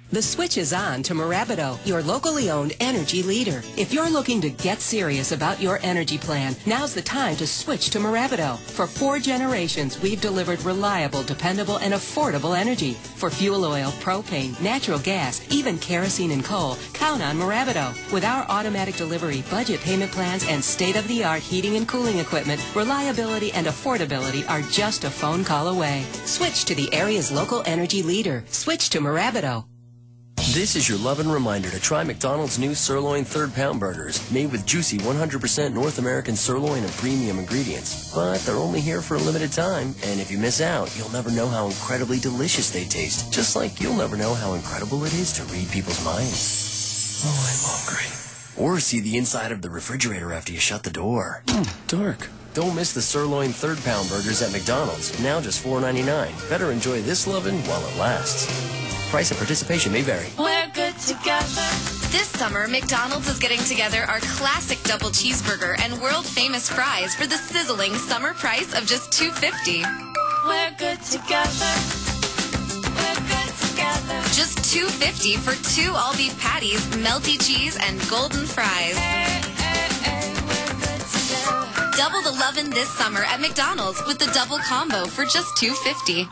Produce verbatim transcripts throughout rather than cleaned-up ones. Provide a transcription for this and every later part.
The switch is on to Marabido, your locally owned energy leader. If you're looking to get serious about your energy plan, now's the time to switch to Marabido. For four generations, we've delivered reliable, dependable, and affordable energy. For fuel oil, propane, natural gas, even kerosene and coal, count on Marabido. With our automatic delivery, budget payment plans, and state-of-the-art heating and cooling equipment, reliability and affordability are just a phone call away. Switch to the area's local energy leader. Switch to Marabido. This is your loving reminder to try McDonald's new sirloin third pound burgers, made with juicy one hundred percent North American sirloin and premium ingredients. But they're only here for a limited time, and if you miss out, you'll never know how incredibly delicious they taste. Just like you'll never know how incredible it is to read people's minds. Oh, I'm hungry. Or see the inside of the refrigerator after you shut the door. Mm, dark. Don't miss the sirloin third pound burgers at McDonald's, now just four ninety-nine. Better enjoy this loving while it lasts. Price and participation may vary. We're good together. This summer, McDonald's is getting together our classic double cheeseburger and world-famous fries for the sizzling summer price of just two fifty. We're good together. We're good together. Just two fifty for two all-beef patties, melty cheese, and golden fries. Hey, hey, hey, we're good together. Double the lovin' this summer at McDonald's with the double combo for just two fifty.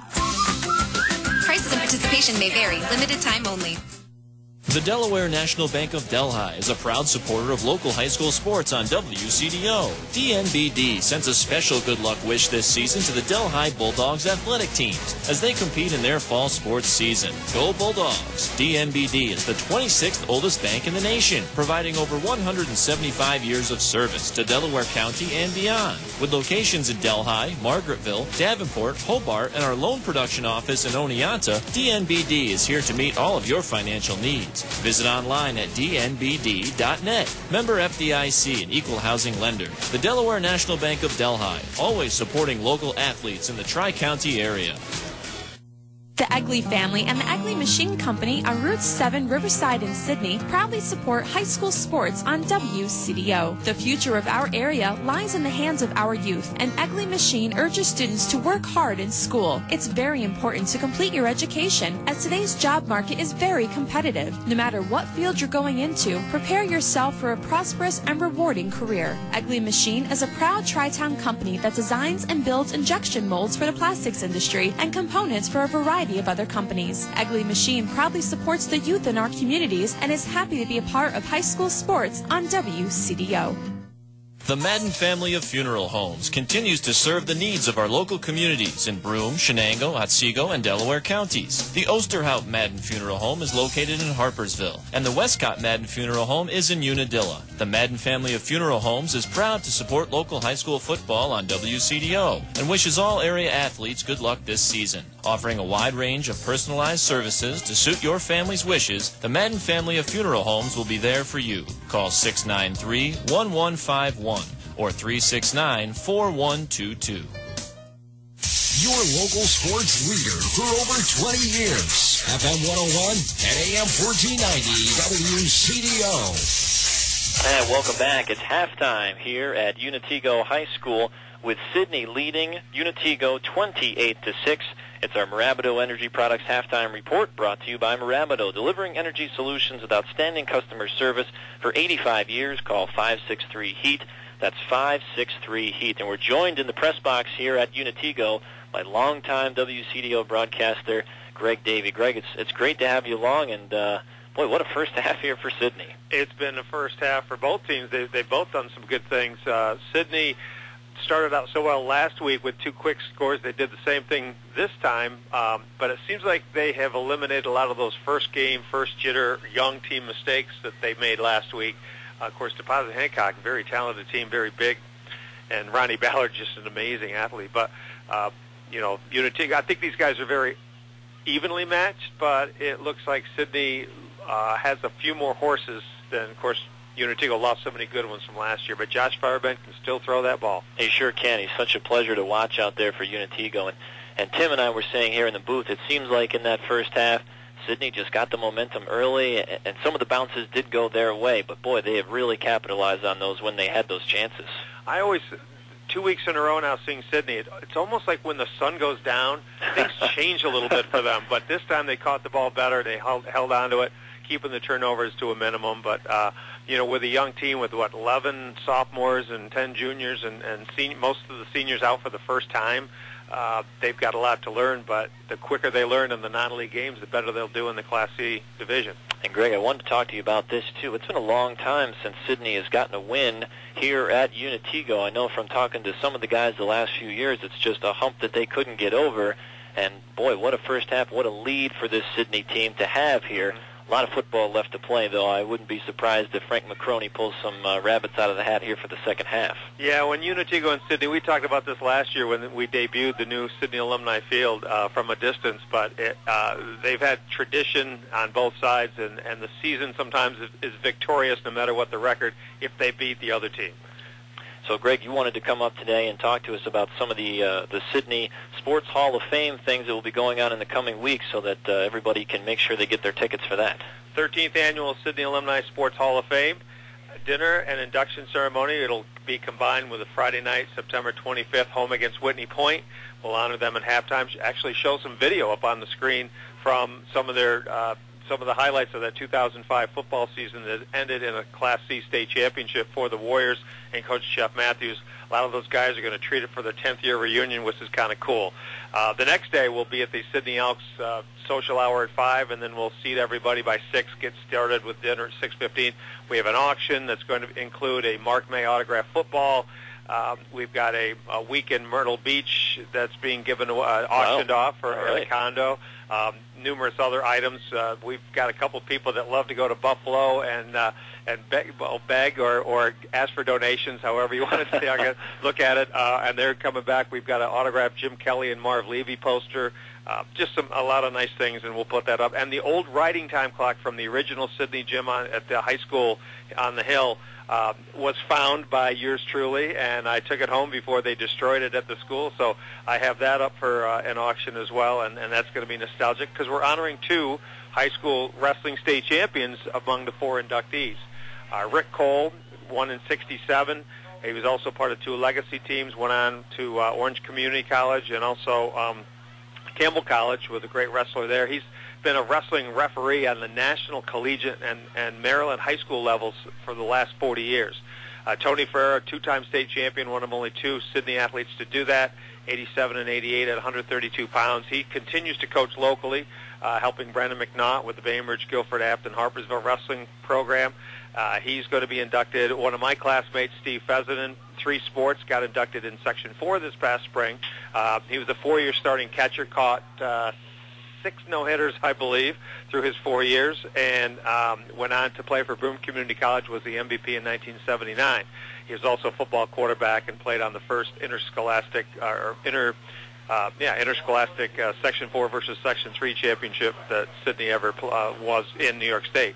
Prices and participation may vary. Limited time only. The Delaware National Bank of Delhi is a proud supporter of local high school sports on W C D O. D N B D sends a special good luck wish this season to the Delhi Bulldogs athletic teams as they compete in their fall sports season. Go Bulldogs! D N B D is the twenty-sixth oldest bank in the nation, providing over one hundred seventy-five years of service to Delaware County and beyond. With locations in Delhi, Margaretville, Davenport, Hobart, and our loan production office in Oneonta, D N B D is here to meet all of your financial needs. Visit online at D N B D dot net. Member F D I C, an equal housing lender. The Delaware National Bank of Delhi, always supporting local athletes in the Tri-County area. The Egley family and the Egley Machine Company on Route seven, Riverside in Sydney proudly support high school sports on W C D O. The future of our area lies in the hands of our youth, and Egley Machine urges students to work hard in school. It's very important to complete your education, as today's job market is very competitive. No matter what field you're going into, prepare yourself for a prosperous and rewarding career. Egley Machine is a proud Tri-Town company that designs and builds injection molds for the plastics industry and components for a variety of other companies. Egley Machine proudly supports the youth in our communities and is happy to be a part of high school sports on W C D O. The Madden family of funeral homes continues to serve the needs of our local communities in Broome, Shenango, Otsego, and Delaware counties. The Osterhout Madden Funeral Home is located in Harpersville, and the Westcott Madden Funeral Home is in Unadilla. The Madden family of funeral homes is proud to support local high school football on W C D O and wishes all area athletes good luck this season. Offering a wide range of personalized services to suit your family's wishes, the Madden family of funeral homes will be there for you. Call six nine three, one one five one or three six nine, four one two two. Your local sports leader for over twenty years. F M one oh one and A M fourteen ninety W C D O. And welcome back. It's halftime here at Unatego High School with Sydney leading Unatego twenty-eight to six. It's our Marabido Energy Products Halftime Report brought to you by Marabido, delivering energy solutions with outstanding customer service for eighty-five years. Call five six three HEAT. That's five six three HEAT. And we're joined in the press box here at Unatego by longtime W C D O broadcaster Greg Davey. Greg, it's it's great to have you along, and uh, boy, what a first half here for Sydney. It's been a first half for both teams. They, they've both done some good things. Uh, Sydney started out so well last week with two quick scores. They did the same thing this time, um, but it seems like they have eliminated a lot of those first game, first jitter, young team mistakes that they made last week. Uh, of course, Deposit Hancock, very talented team, very big, and Ronnie Ballard, just an amazing athlete. But, uh, you know, Unity, I think these guys are very evenly matched, but it looks like Sydney uh, has a few more horses than, of course, Unatego lost so many good ones from last year, but Josh Firebend can still throw that ball. He sure can. He's such a pleasure to watch out there for Unatego. And, and Tim and I were saying here in the booth, it seems like in that first half, Sydney just got the momentum early, and some of the bounces did go their way, but boy, they have really capitalized on those when they had those chances. I always, two weeks in a row now seeing Sydney. It, it's almost like when the sun goes down, things change a little bit for them. But this time they caught the ball better. They held, held on to it, keeping the turnovers to a minimum. But, uh, you know, with a young team with, what, eleven sophomores and ten juniors and, and sen- most of the seniors out for the first time, uh, they've got a lot to learn. But the quicker they learn in the non-league games, the better they'll do in the Class C division. And, Greg, I wanted to talk to you about this, too. It's been a long time since Sydney has gotten a win here at Unitigo. I know from talking to some of the guys the last few years, it's just a hump that they couldn't get over. And, boy, what a first half, what a lead for this Sydney team to have here. A lot of football left to play, though. I wouldn't be surprised if Frank McCroney pulls some uh, rabbits out of the hat here for the second half. Yeah, when Unitigo and Sydney, we talked about this last year when we debuted the new Sydney Alumni Field uh, from a distance, but it, uh, they've had tradition on both sides, and, and the season sometimes is, is victorious no matter what the record if they beat the other team. So, Greg, you wanted to come up today and talk to us about some of the uh, the Sydney Sports Hall of Fame things that will be going on in the coming weeks so that uh, everybody can make sure they get their tickets for that. thirteenth Annual Sydney Alumni Sports Hall of Fame. Dinner and induction ceremony. It'll be combined with a Friday night, September twenty-fifth, home against Whitney Point. We'll honor them at halftime. Actually show some video up on the screen from some of their uh, some of the highlights of that two thousand five football season that ended in a Class C state championship for the Warriors and Coach Jeff Matthews. A lot of those guys are going to treat it for their tenth year reunion, which is kind of cool. Uh, the next day we'll be at the Sydney Elks uh, social hour at five, and then we'll seat everybody by six, get started with dinner at six fifteen. We have an auction that's going to include a Mark May autographed football. Um, we've got a, a week in Myrtle Beach that's being given uh, auctioned wow. off for right. a condo. Um, numerous other items. Uh, we've got a couple of people that love to go to Buffalo and uh, and beg, well, beg or, or ask for donations, however you want to say, look at it. Uh, and they're coming back. We've got an autographed Jim Kelly and Marv Levy poster. Uh, just some a lot of nice things, and we'll put that up. And the old writing time clock from the original Sydney gym on, at the high school on the hill uh, was found by yours truly, and I took it home before they destroyed it at the school. So I have that up for uh, an auction as well, and, and that's going to be nostalgic because we're honoring two high school wrestling state champions among the four inductees. Uh, Rick Cole won in sixty-seven. He was also part of two legacy teams, went on to uh, Orange Community College and also um, Campbell College, was a great wrestler there. He's been a wrestling referee on the national, collegiate, and, and Maryland high school levels for the last forty years. Uh, Tony Ferrer, two-time state champion, one of only two Sydney athletes to do that, eighty-seven and eighty-eight at one hundred thirty-two pounds. He continues to coach locally, uh, helping Brandon McNaught with the Bainbridge, Guilford, Afton, Harpersville wrestling program. Uh, he's going to be inducted. One of my classmates, Steve Fessenden, three sports, got inducted in Section four this past spring. Uh, he was a four-year starting catcher, caught uh, six no-hitters, I believe, through his four years, and um, went on to play for Broome Community College, was the M V P in nineteen seventy-nine. He was also a football quarterback and played on the first interscholastic, uh, or inter, uh, yeah, interscholastic uh, Section four versus Section three championship that Sydney ever uh, was in New York State.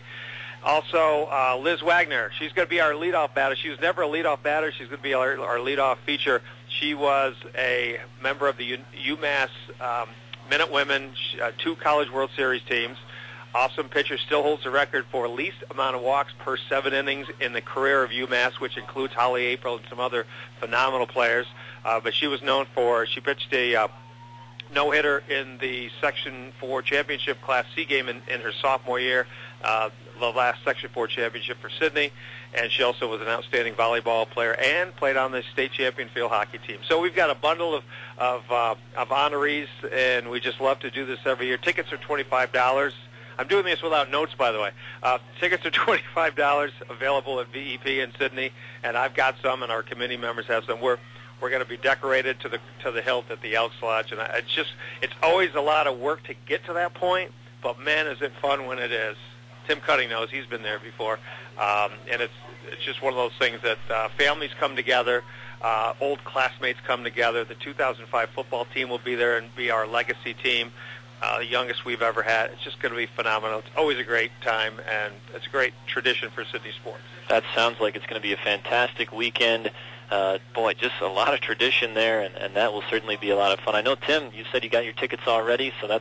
Also, uh, Liz Wagner, she's going to be our leadoff batter. She was never a leadoff batter. She's going to be our, our leadoff feature. She was a member of the U- UMass um, Minutewomen, uh, two College World Series teams. Awesome pitcher, still holds the record for least amount of walks per seven innings in the career of UMass, which includes Holly April and some other phenomenal players. Uh, but she was known for, she pitched a uh, no-hitter in the Section four championship Class C game in, in her sophomore year, uh, the last Section four championship for Sydney, and she also was an outstanding volleyball player and played on the state champion field hockey team. So we've got a bundle of of, uh, of honorees, and we just love to do this every year. Tickets are twenty-five dollars. I'm doing this without notes, by the way. Uh, tickets are twenty-five dollars, available at V E P in Sydney, and I've got some, and our committee members have some. We're We're going to be decorated to the to the hilt at the Elks Lodge, and I, it's just it's always a lot of work to get to that point. But man, is it fun when it is. Tim Cutting knows; he's been there before, um, and it's it's just one of those things that uh, families come together, uh, old classmates come together. The two thousand five football team will be there and be our legacy team, uh, the youngest we've ever had. It's just going to be phenomenal. It's always a great time, and it's a great tradition for Sydney sports. That sounds like it's going to be a fantastic weekend. Uh, boy, just a lot of tradition there, and, and that will certainly be a lot of fun. I know, Tim, you said you got your tickets already, so that's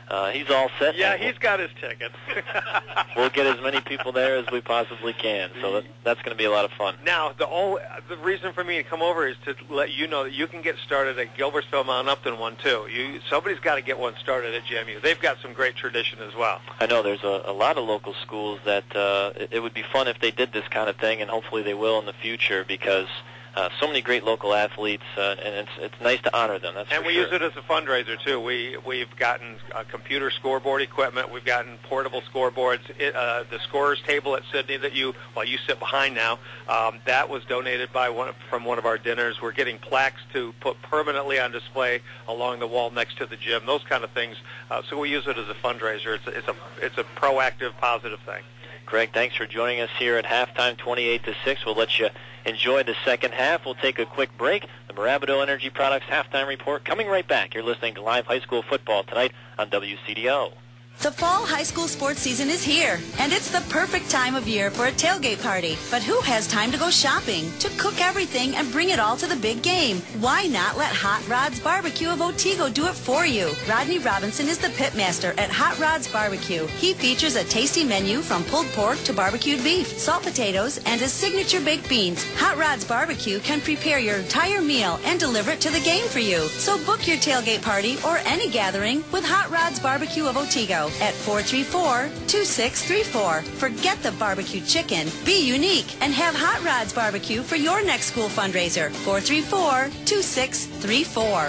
Uh, he's all set. Yeah, and he's got his ticket. We'll get as many people there as we possibly can, so that, that's going to be a lot of fun. Now, the only, the reason for me to come over is to let you know that you can get started at Gilbertsville Mount Upton one, too. You, somebody's got to get one started at J M U. They've got some great tradition as well. I know there's a, a lot of local schools that uh, it, it would be fun if they did this kind of thing, and hopefully they will in the future, because Uh, so many great local athletes, uh, and it's it's nice to honor them. That's and for we sure. use it as a fundraiser too. We we've gotten uh, computer scoreboard equipment. We've gotten portable scoreboards. It, uh, the scorers table at Sydney that you well you sit behind now. Um, that was donated by one from one of our dinners. We're getting plaques to put permanently on display along the wall next to the gym. Those kind of things. Uh, so we use it as a fundraiser. It's a, it's a it's a proactive, positive thing. Greg, thanks for joining us here at halftime, twenty-eight to six. We'll let you enjoy the second half. We'll take a quick break. The Marabido Energy Products halftime report coming right back. You're listening to live high school football tonight on W C D O. The fall high school sports season is here, and it's the perfect time of year for a tailgate party. But who has time to go shopping, to cook everything, and bring it all to the big game? Why not let Hot Rods Barbecue of Otsego do it for you? Rodney Robinson is the pitmaster at Hot Rods Barbecue. He features a tasty menu from pulled pork to barbecued beef, salt potatoes, and his signature baked beans. Hot Rods Barbecue can prepare your entire meal and deliver it to the game for you. So book your tailgate party or any gathering with Hot Rods Barbecue of Otsego at four three four, two six three four. Forget the barbecue chicken. Be unique and have Hot Rods Barbecue for your next school fundraiser. four three four, two six three four.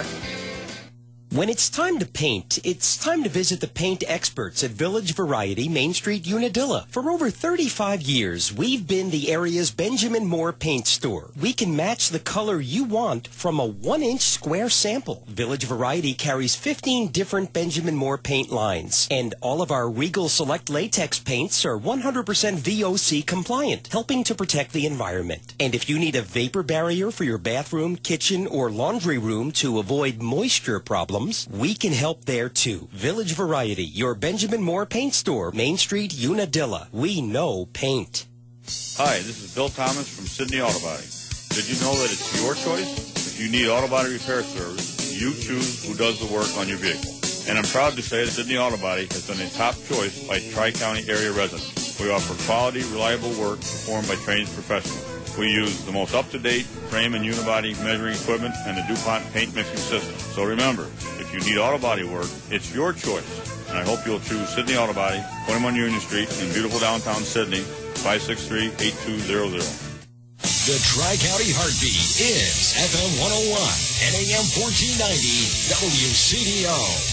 When it's time to paint, it's time to visit the paint experts at Village Variety, Main Street, Unadilla. For over thirty-five years, we've been the area's Benjamin Moore paint store. We can match the color you want from a one-inch square sample. Village Variety carries fifteen different Benjamin Moore paint lines, and all of our Regal Select latex paints are one hundred percent V O C compliant, helping to protect the environment. And if you need a vapor barrier for your bathroom, kitchen, or laundry room to avoid moisture problems, we can help there too. Village Variety, your Benjamin Moore paint store, Main Street, Unadilla. We know paint. Hi, this is Bill Thomas from Sydney Auto Body. Did you know that it's your choice? If you need auto body repair service, you choose who does the work on your vehicle. And I'm proud to say that Sydney Auto Body has been a top choice by Tri-County area residents. We offer quality, reliable work performed by trained professionals. We use the most up-to-date frame and unibody measuring equipment and the DuPont paint mixing system. So remember, if you need auto body work, it's your choice. And I hope you'll choose Sydney Auto Body, twenty-one Union Street in beautiful downtown Sydney, five six three, eight two zero zero. The Tri-County Heartbeat is F M one oh one and A M fourteen ninety W C D O.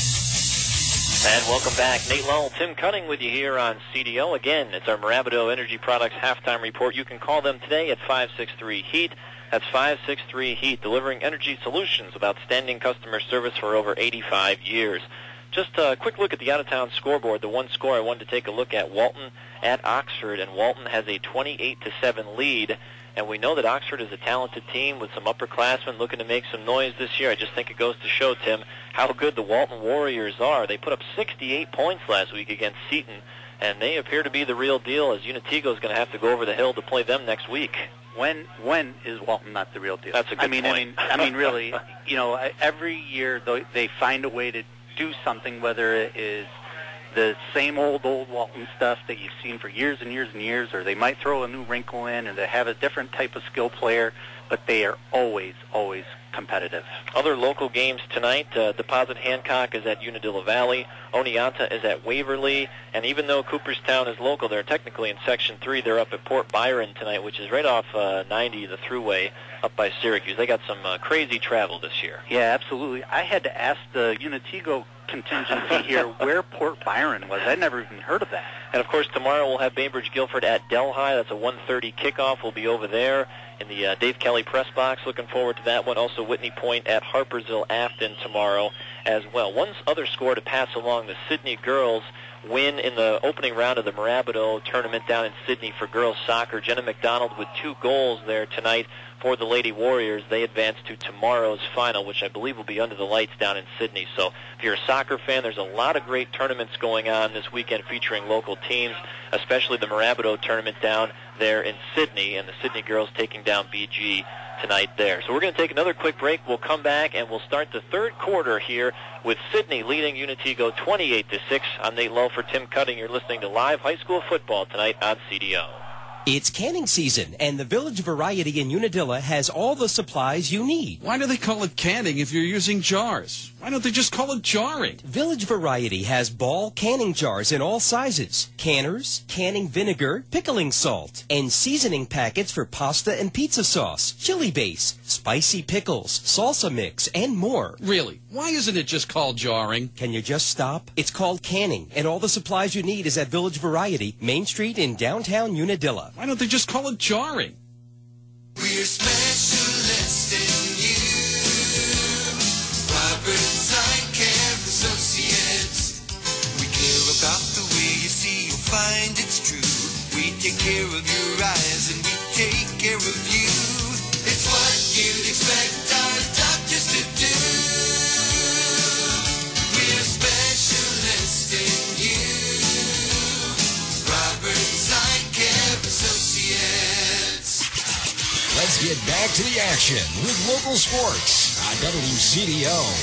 And welcome back. Nate Lowell, Tim Cunning with you here on C D O. Again, it's our Marabido Energy Products halftime report. You can call them today at five six three heat. That's five six three heat, delivering energy solutions with outstanding customer service for over eighty-five years. Just a quick look at the out-of-town scoreboard. The one score I wanted to take a look at, Walton at Oxford, and Walton has a twenty-eight to seven lead. And we know that Oxford is a talented team with some upperclassmen looking to make some noise this year. I just think it goes to show, Tim, how good the Walton Warriors are. They put up sixty-eight points last week against Seton, and they appear to be the real deal, as Unatego is going to have to go over the hill to play them next week. When when is Walton not the real deal? That's a good I mean, point. I mean, I mean, really, you know, every year they they find a way to do something, whether it is the same old, old Walton stuff that you've seen for years and years and years, or they might throw a new wrinkle in, or they have a different type of skill player, but they are always, always competitive. Other local games tonight, uh, Deposit Hancock is at Unadilla Valley, Oneonta is at Waverly, and even though Cooperstown is local, they're technically in Section three. They're up at Port Byron tonight, which is right off uh, ninety, the thruway, up by Syracuse. They got some uh, crazy travel this year. Yeah, absolutely. I had to ask the Unatego contingency here where Port Byron was. I'd never even heard of that. And, of course, tomorrow we'll have Bainbridge Guilford at Delhi. That's a one thirty kickoff. We'll be over there in the uh, Dave Kelly press box. Looking forward to that one. Also, Whitney Point at Harpersville Afton tomorrow as well. One other score to pass along, the Sydney girls win in the opening round of the Marabido tournament down in Sydney for girls soccer. Jenna McDonald with two goals there tonight for the Lady Warriors. They advance to tomorrow's final, which I believe will be under the lights down in Sydney. So if you're a soccer fan, there's a lot of great tournaments going on this weekend featuring local teams, especially the Marabido tournament down there in Sydney, and the Sydney girls taking down B G tonight there. So we're going to take another quick break. We'll come back, and we'll start the third quarter here with Sydney leading Unitigo twenty-eight to six. I'm Nate Lowe for Tim Cutting. You're listening to live high school football tonight on C D O. It's canning season, and the Village Variety in Unadilla has all the supplies you need. Why do they call it canning if you're using jars? Why don't they just call it jarring? Village Variety has ball canning jars in all sizes, canners, canning vinegar, pickling salt, and seasoning packets for pasta and pizza sauce, chili base, spicy pickles, salsa mix, and more. Really? Why isn't it just called jarring? Can you just stop? It's called canning, and all the supplies you need is at Village Variety, Main Street in downtown Unadilla. Why don't they just call it jarring? We're specialists in you. Robert Zykemp Associates. We care about the way you see, you'll find it's true. We take care of your eyes and we take care of you. It's what you'd expect our doctors to do. We're specialists in you. Robert Zykemp Associates. Let's get back to the action with local sports on W C D O.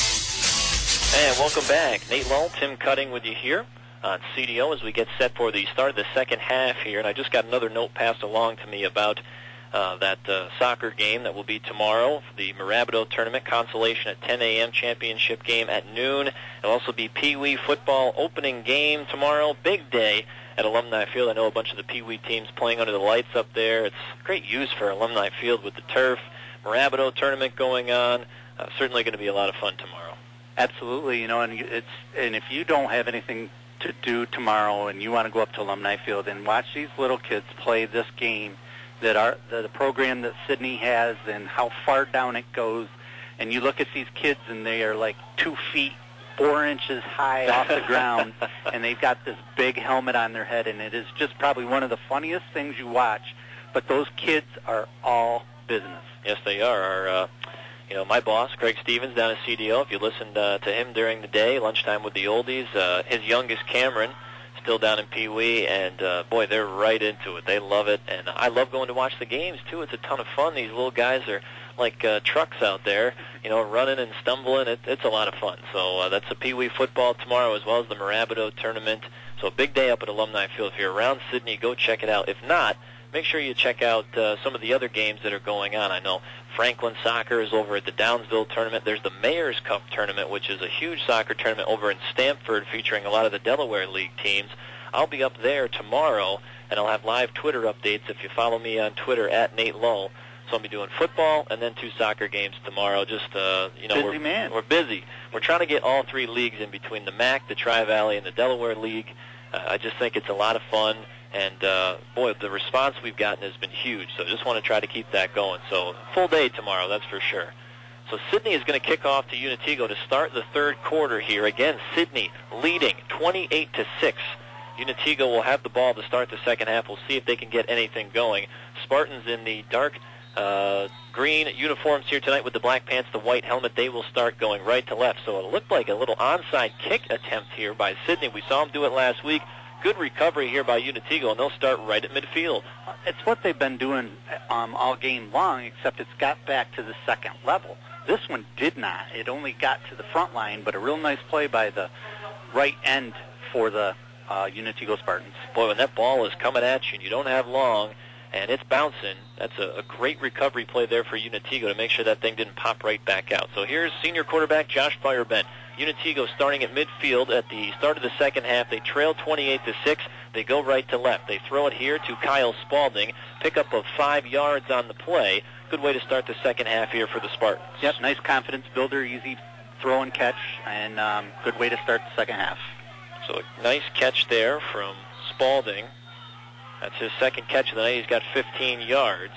And welcome back. Nate Lull, Tim Cutting with you here on C D O as we get set for the start of the second half here. And I just got another note passed along to me about uh, that uh, soccer game that will be tomorrow, the Marabido tournament, consolation at ten a.m., championship game at noon. There'll also be Pee Wee football opening game tomorrow, big day at Alumni Field. I know a bunch of the Pee Wee teams playing under the lights up there. It's great use for Alumni Field with the turf. Marabido tournament going on. Uh, certainly going to be a lot of fun tomorrow. Absolutely, you know, and it's and if you don't have anything to do tomorrow and you want to go up to Alumni Field and watch these little kids play this game, that are the, the program that Sydney has and how far down it goes, and you look at these kids and they are like two feet, four inches high off the ground, and they've got this big helmet on their head, and it is just probably one of the funniest things you watch. But those kids are all business. Yes, they are. Our, uh, you know, my boss, Craig Stevens, down at C D O, if you listened uh, to him during the day, lunchtime with the oldies, uh, his youngest, Cameron, still down in Pee Wee, and uh, boy, they're right into it. They love it, and I love going to watch the games, too. It's a ton of fun. These little guys are like uh, trucks out there, you know, running and stumbling. It, it's a lot of fun. So uh, that's the Pee Wee football tomorrow, as well as the Marabido tournament. So a big day up at Alumni Field. If you're around Sydney, go check it out. If not, make sure you check out uh, some of the other games that are going on. I know Franklin Soccer is over at the Downsville tournament. There's the Mayor's Cup tournament, which is a huge soccer tournament over in Stamford featuring a lot of the Delaware League teams. I'll be up there tomorrow, and I'll have live Twitter updates if you follow me on Twitter at Nate Lull. So I'll be doing football and then two soccer games tomorrow. Just, uh, you know, busy we're, man. we're busy. We're trying to get all three leagues in between the M A C, the Tri-Valley, and the Delaware League. Uh, I just think it's a lot of fun. And, uh, boy, the response we've gotten has been huge, so I just want to try to keep that going. So full day tomorrow, that's for sure. So Sydney is going to kick off to Unitigo to start the third quarter here. Again, Sydney leading twenty-eight to six. Unitigo will have the ball to start the second half. We'll see if they can get anything going. Spartans in the dark uh, green uniforms here tonight with the black pants, the white helmet. They will start going right to left. So it looked like a little onside kick attempt here by Sydney. We saw them do it last week. Good recovery here by Unitigo, and they'll start right at midfield. It's what they've been doing um, all game long, except it's got back to the second level. This one did not. It only got to the front line, but a real nice play by the right end for the uh, Unitigo Spartans. Boy, when that ball is coming at you and you don't have long, and it's bouncing, that's a, a great recovery play there for Unitigo to make sure that thing didn't pop right back out. So here's senior quarterback Josh Firebent. Unitigo starting at midfield at the start of the second half. They trail twenty-eight to six. They go right to left. They throw it here to Kyle Spalding. Pickup of five yards on the play. Good way to start the second half here for the Spartans. Yep, nice confidence builder, easy throw and catch, and um, good way to start the second half. So a nice catch there from Spalding. That's his second catch of the night. He's got fifteen yards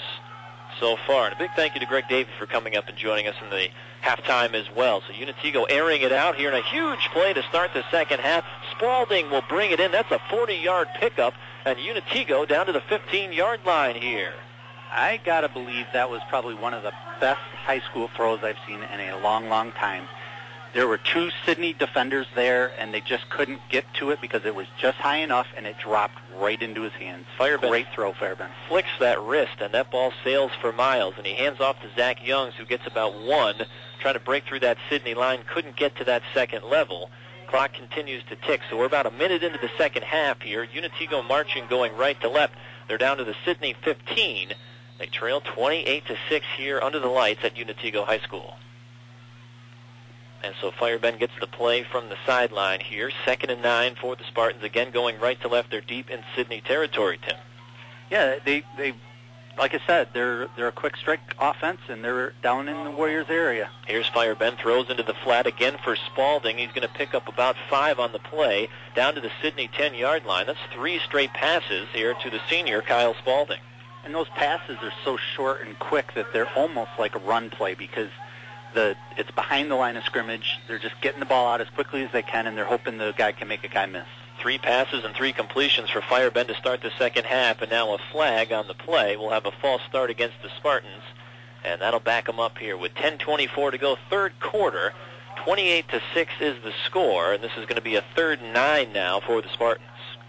so far. And a big thank you to Greg Davey for coming up and joining us in the halftime as well. So Unitigo airing it out here in a huge play to start the second half. Spalding will bring it in. That's a forty-yard pickup, and Unitigo down to the fifteen-yard line here. I got to believe that was probably one of the best high school throws I've seen in a long, long time. there were two Sydney defenders there, and they just couldn't get to it because it was just high enough, and it dropped right into his hands. Firebend Great throw, Firebend. Flicks that wrist, and that ball sails for miles, and he hands off to Zach Youngs, who gets about one, trying to break through that Sydney line, couldn't get to that second level. Clock continues to tick, so we're about a minute into the second half here. Unitigo marching, going right to left. They're down to the Sydney fifteen. They trail twenty-eight to six here under the lights at Unitigo High School. And so Firebend gets the play from the sideline here. Second and nine for the Spartans. Again, going right to left. They're deep in Sydney territory, Tim. Yeah, they, they like I said, they're they're a quick strike offense, and they're down in the Warriors area. Here's Firebend, throws into the flat again for Spalding. He's going to pick up about five on the play, down to the Sydney ten-yard line. That's three straight passes here to the senior, Kyle Spalding. And those passes are so short and quick that they're almost like a run play because the it's behind the line of scrimmage. They're just getting the ball out as quickly as they can, and they're hoping the guy can make a guy miss. Three passes and three completions for Firebend to start the second half, and now a flag on the play. We'll have a false start against the Spartans, and that'll back them up here with ten twenty-four to go, third quarter. twenty-eight to six is the score, and this is going to be a third and nine now for the Spartans.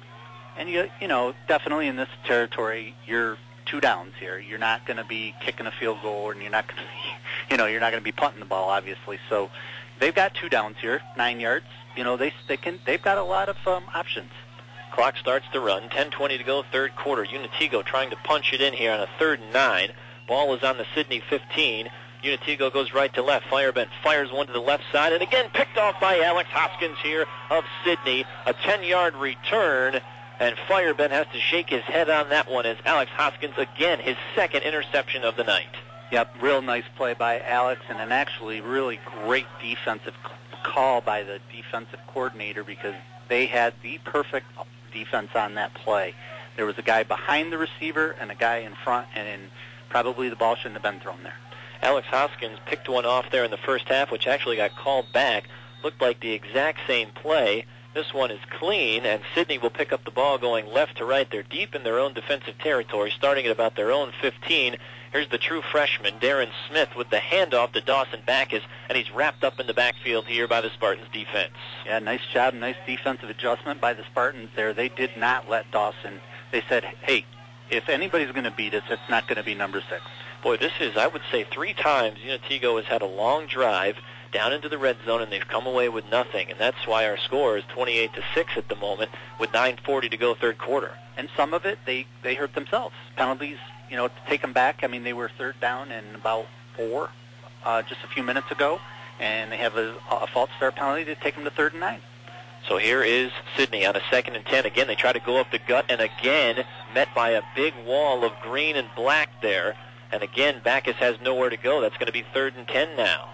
And you you know definitely in this territory, you're two downs here. You're not going to be kicking a field goal, and you're not going to be, you know, you're not going to be punting the ball, obviously. So they've got two downs here, nine yards. You know, they they can they've got a lot of um, options. Clock starts to run. ten twenty to go, third quarter. Unitigo trying to punch it in here on a third and nine. Ball is on the Sydney fifteen. Unitigo goes right to left. Firebend fires one to the left side, and again picked off by Alex Hoskins here of Sydney. A ten-yard return, and Firebend has to shake his head on that one as Alex Hoskins, again, his second interception of the night. Yep, real nice play by Alex, and an actually really great defensive call by the defensive coordinator because they had the perfect defense on that play. There was a guy behind the receiver and a guy in front, and probably the ball shouldn't have been thrown there. Alex Hoskins picked one off there in the first half, which actually got called back. Looked like the exact same play. This one is clean, and Sydney will pick up the ball going left to right. They're deep in their own defensive territory, starting at about their own fifteen. Here's the true freshman, Darren Smith, with the handoff to Dawson Backus, and he's wrapped up in the backfield here by the Spartans defense. Yeah, nice job, nice defensive adjustment by the Spartans there. They did not let Dawson. They said, hey, if anybody's going to beat us, it's not going to be number six. Boy, this is, I would say, three times Unitigo has had a long drive down into the red zone, and they've come away with nothing, and that's why our score is twenty-eight to six at the moment with nine forty to go, third quarter. And some of it, they, they hurt themselves. Penalties, you know, to take them back. I mean, they were third down and about four uh, just a few minutes ago, and they have a, a false start penalty to take them to third and nine. So here is Sydney on a second and ten. Again, they try to go up the gut, and again met by a big wall of green and black there. And again, Backus has nowhere to go. That's going to be third and ten now.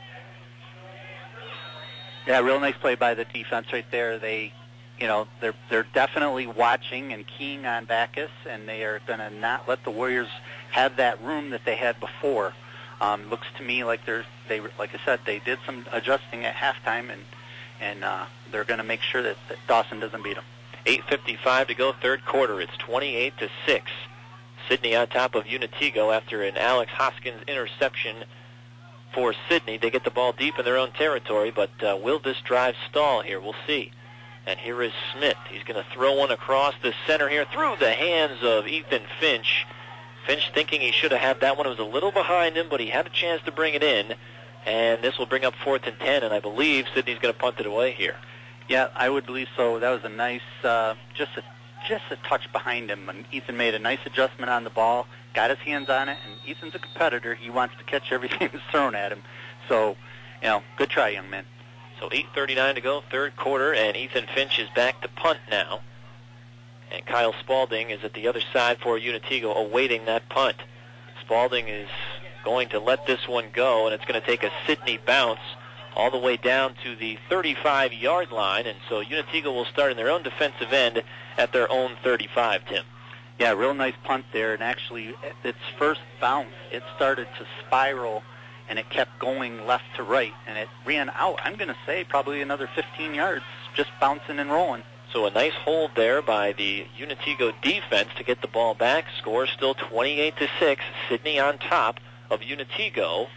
Yeah, real nice play by the defense right there. They, you know, they're they're definitely watching and keying on Backus, and they are going to not let the Warriors have that room that they had before. Um, looks to me like they're they like I said they did some adjusting at halftime, and and uh, they're going to make sure that, that Dawson doesn't beat them. eight fifty-five to go, third quarter. It's twenty-eight to six. Sydney on top of Unitigo after an Alex Hoskins interception for Sydney. They get the ball deep in their own territory, but uh, will this drive stall here? We'll see. And here is Smith. He's going to throw one across the center here through the hands of Ethan Finch. Finch thinking he should have had that one. It was a little behind him, but he had a chance to bring it in. And this will bring up fourth and ten, and I believe Sydney's going to punt it away here. Yeah, I would believe so. That was a nice, uh, just a just a touch behind him, and Ethan made a nice adjustment on the ball, got his hands on it, and Ethan's a competitor. He wants to catch everything that's thrown at him. So, you know, good try, young man. So eight thirty-nine to go, third quarter, and Ethan Finch is back to punt now. And Kyle Spalding is at the other side for Unitigo awaiting that punt. Spalding is going to let this one go, and it's going to take a Sydney bounce all the way down to the thirty-five-yard line, and so Unitigo will start in their own defensive end at their own thirty-five, Tim. Yeah, real nice punt there, and actually at its first bounce, it started to spiral, and it kept going left to right, and it ran out, I'm going to say, probably another fifteen yards, just bouncing and rolling. So a nice hold there by the Unitigo defense to get the ball back. Score still twenty-eight to six. Sydney on top of Unitigo.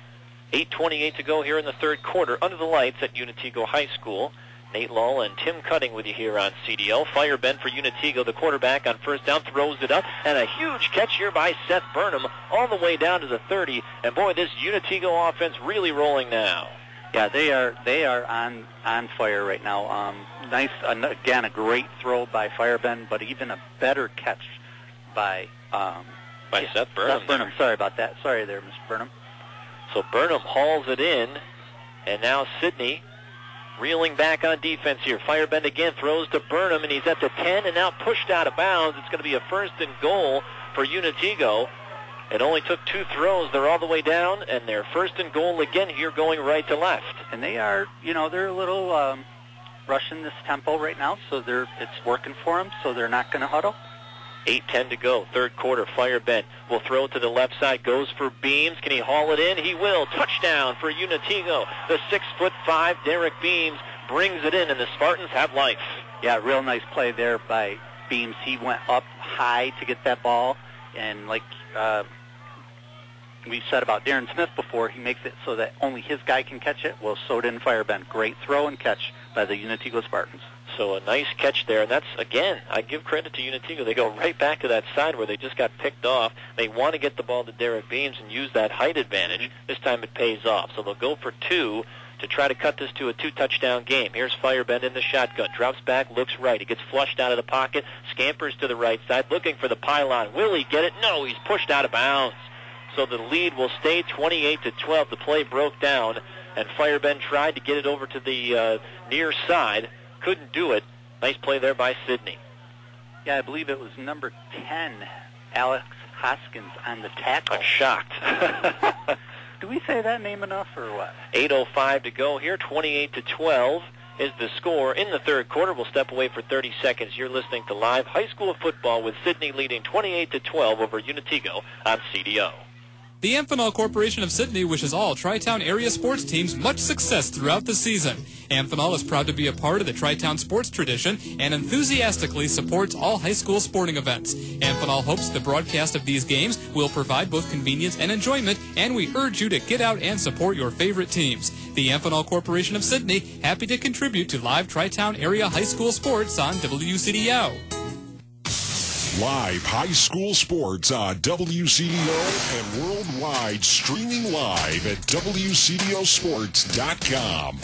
eight twenty-eight to go here in the third quarter under the lights at Unitego High School. Nate Lull and Tim Cutting with you here on C D L. Fire bend for Unitego. The quarterback on first down throws it up, and a huge catch here by Seth Burnham all the way down to the thirty. And boy, this Unitego offense really rolling now. Yeah, they are they are on on fire right now. Um, nice uh, again, a great throw by Firebend, but even a better catch by um, by yeah, Seth Burnham. Seth Burnham. Sorry about that. Sorry there, Mister Burnham. So Burnham hauls it in, and now Sidney reeling back on defense here. Firebend again throws to Burnham, and he's at the ten and now pushed out of bounds. It's going to be a first and goal for Unitego. It only took two throws. They're all the way down, and they're first and goal again here going right to left. And they are, you know, they're a little um, rushing this tempo right now, so they're it's working for them, so they're not going to huddle. eight ten to go, third quarter. Firebend will throw it to the left side, goes for Beams. Can he haul it in? He will. Touchdown for Unitego. The six foot five Derek Beams brings it in, and the Spartans have life. Yeah, real nice play there by Beams. He went up high to get that ball, and like uh, we said about Darren Smith before, he makes it so that only his guy can catch it. Well, so did Firebend. Great throw and catch by the Unitego Spartans. So a nice catch there, and that's, again, I give credit to Unitego. They go right back to that side where they just got picked off. They want to get the ball to Derek Beams and use that height advantage. This time it pays off. So they'll go for two to try to cut this to a two-touchdown game. Here's Firebend in the shotgun. Drops back, looks right. He gets flushed out of the pocket, scampers to the right side, looking for the pylon. Will he get it? No, he's pushed out of bounds. So the lead will stay twenty-eight to twelve. The play broke down, and Firebend tried to get it over to the uh, near side. Couldn't do it. Nice play there by Sidney. Yeah, I believe it was number ten, Alex Hoskins, on the tackle. I'm shocked. Do we say that name enough or what? eight oh five to go here. twenty-eight to twelve is the score in the third quarter. We'll step away for thirty seconds. You're listening to Live High School Football with Sidney leading twenty-eight to twelve over Unitego on C D O. The Amphenol Corporation of Sidney wishes all Tri-Town area sports teams much success throughout the season. Amphenol is proud to be a part of the Tri-Town sports tradition and enthusiastically supports all high school sporting events. Amphenol hopes the broadcast of these games will provide both convenience and enjoyment, and we urge you to get out and support your favorite teams. The Amphenol Corporation of Sidney, happy to contribute to live Tri-Town area high school sports on W C D O. Live high school sports on W C D O and worldwide, streaming live at W C D O sports dot com.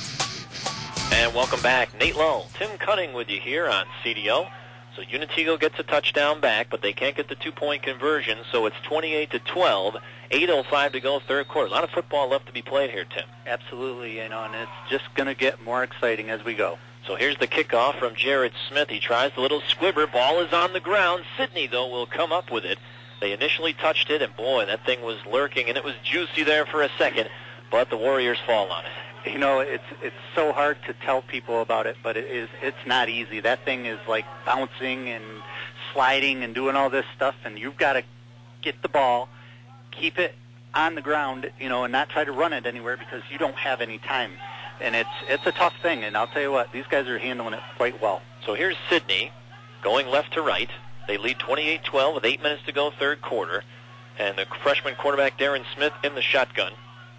And welcome back. Nate Lull, Tim Cutting with you here on C D O. So Unitego gets a touchdown back, but they can't get the two-point conversion, so it's twenty-eight to twelve. eight oh five to go, third quarter. A lot of football left to be played here, Tim. Absolutely, you know, and it's just going to get more exciting as we go. So here's the kickoff from Jared Smith. He tries the little squibber. Ball is on the ground. Sidney, though, will come up with it. They initially touched it, and boy, that thing was lurking, and it was juicy there for a second, but the Warriors fall on it. You know, it's it's so hard to tell people about it, but it is it's not easy. That thing is like bouncing and sliding and doing all this stuff, and you've got to get the ball, keep it on the ground, you know, and not try to run it anywhere because you don't have any time. And it's it's a tough thing, and I'll tell you what, these guys are handling it quite well. So here's Sidney going left to right. They lead twenty-eight twelve with eight minutes to go, third quarter. And the freshman quarterback, Darren Smith, in the shotgun.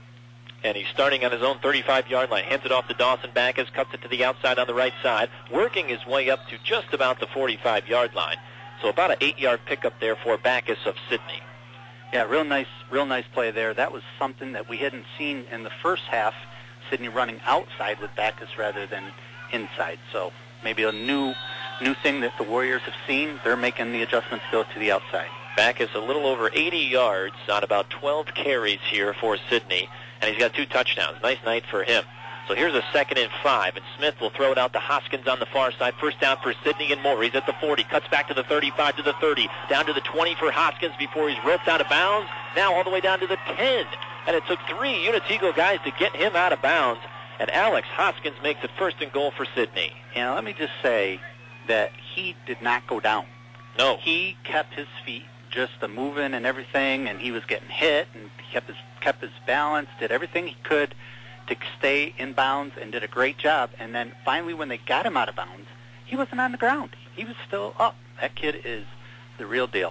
And he's starting on his own thirty-five-yard line. Hands it off to Dawson Backus, cuts it to the outside on the right side, working his way up to just about the forty-five-yard line. So about an eight-yard pickup there for Backus of Sidney. Yeah, real nice, real nice play there. That was something that we hadn't seen in the first half. Sidney running outside with Backus rather than inside. So maybe a new new thing that the Warriors have seen. They're making the adjustments to go to the outside. Backus a little over eighty yards on about twelve carries here for Sidney, and he's got two touchdowns. Nice night for him. So here's a second and five, and Smith will throw it out to Hoskins on the far side. First down for Sidney and more. He's at the forty, cuts back to the thirty-five, to the thirty, down to the twenty for Hoskins before he's roped out of bounds. Now all the way down to the ten. And it took three Unitego guys to get him out of bounds. And Alex Hoskins makes it first and goal for Sidney. And let me just say that he did not go down. No. He kept his feet just a moving and everything, and he was getting hit, and he kept his, kept his balance, did everything he could to stay in bounds, and did a great job. And then finally when they got him out of bounds, he wasn't on the ground. He was still up. That kid is the real deal.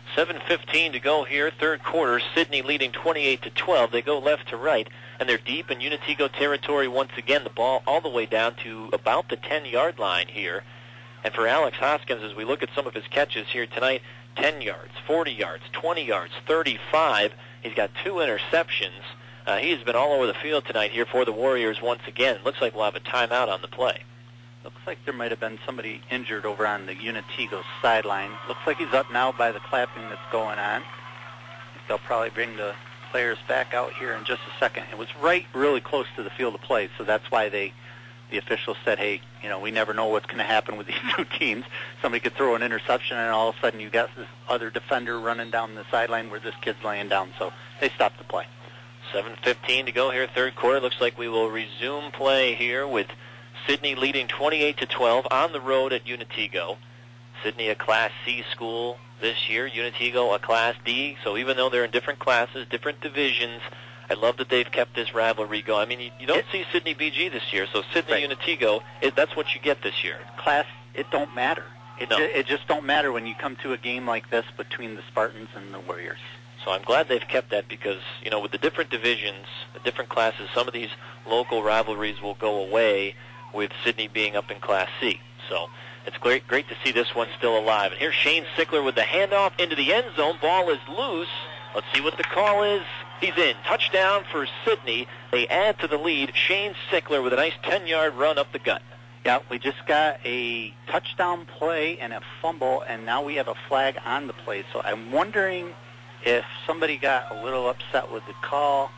seven fifteen to go here, third quarter. Sidney leading twenty-eight to twelve. They go left to right, and they're deep in Unitigo territory once again. The ball all the way down to about the ten-yard line here. And for Alex Hoskins, as we look at some of his catches here tonight, ten yards, forty yards, twenty yards, thirty-five. He's got two interceptions. Uh, he's been all over the field tonight here for the Warriors once again. Looks like we'll have a timeout on the play. Looks like there might have been somebody injured over on the Unitigo sideline. Looks like he's up now by the clapping that's going on. They'll probably bring the players back out here in just a second. It was right really close to the field of play, so that's why they, the officials said, hey, you know, we never know what's going to happen with these two teams. Somebody could throw an interception, and all of a sudden you got this other defender running down the sideline where this kid's laying down, so they stopped the play. seven fifteen to go here, third quarter. Looks like we will resume play here with Sidney leading twenty-eight to twelve on the road at Unitigo. Sidney a Class C school this year, Unitigo a Class D. So even though they're in different classes, different divisions, I love that they've kept this rivalry going. I mean, you, you don't it, see Sidney B G this year, so Sidney right. Unitigo, it, that's what you get this year. Class, it don't matter. It, no. ju- it just don't matter when you come to a game like this between the Spartans and the Warriors. So I'm glad they've kept that because, you know, with the different divisions, the different classes, some of these local rivalries will go away with Sidney being up in Class C. So it's great great to see this one still alive. And here's Shane Sickler with the handoff into the end zone. Ball is loose. Let's see what the call is. He's in. Touchdown for Sidney. They add to the lead. Shane Sickler with a nice ten-yard run up the gut. Yeah, we just got a touchdown play and a fumble, and now we have a flag on the play. So I'm wondering if somebody got a little upset with the call.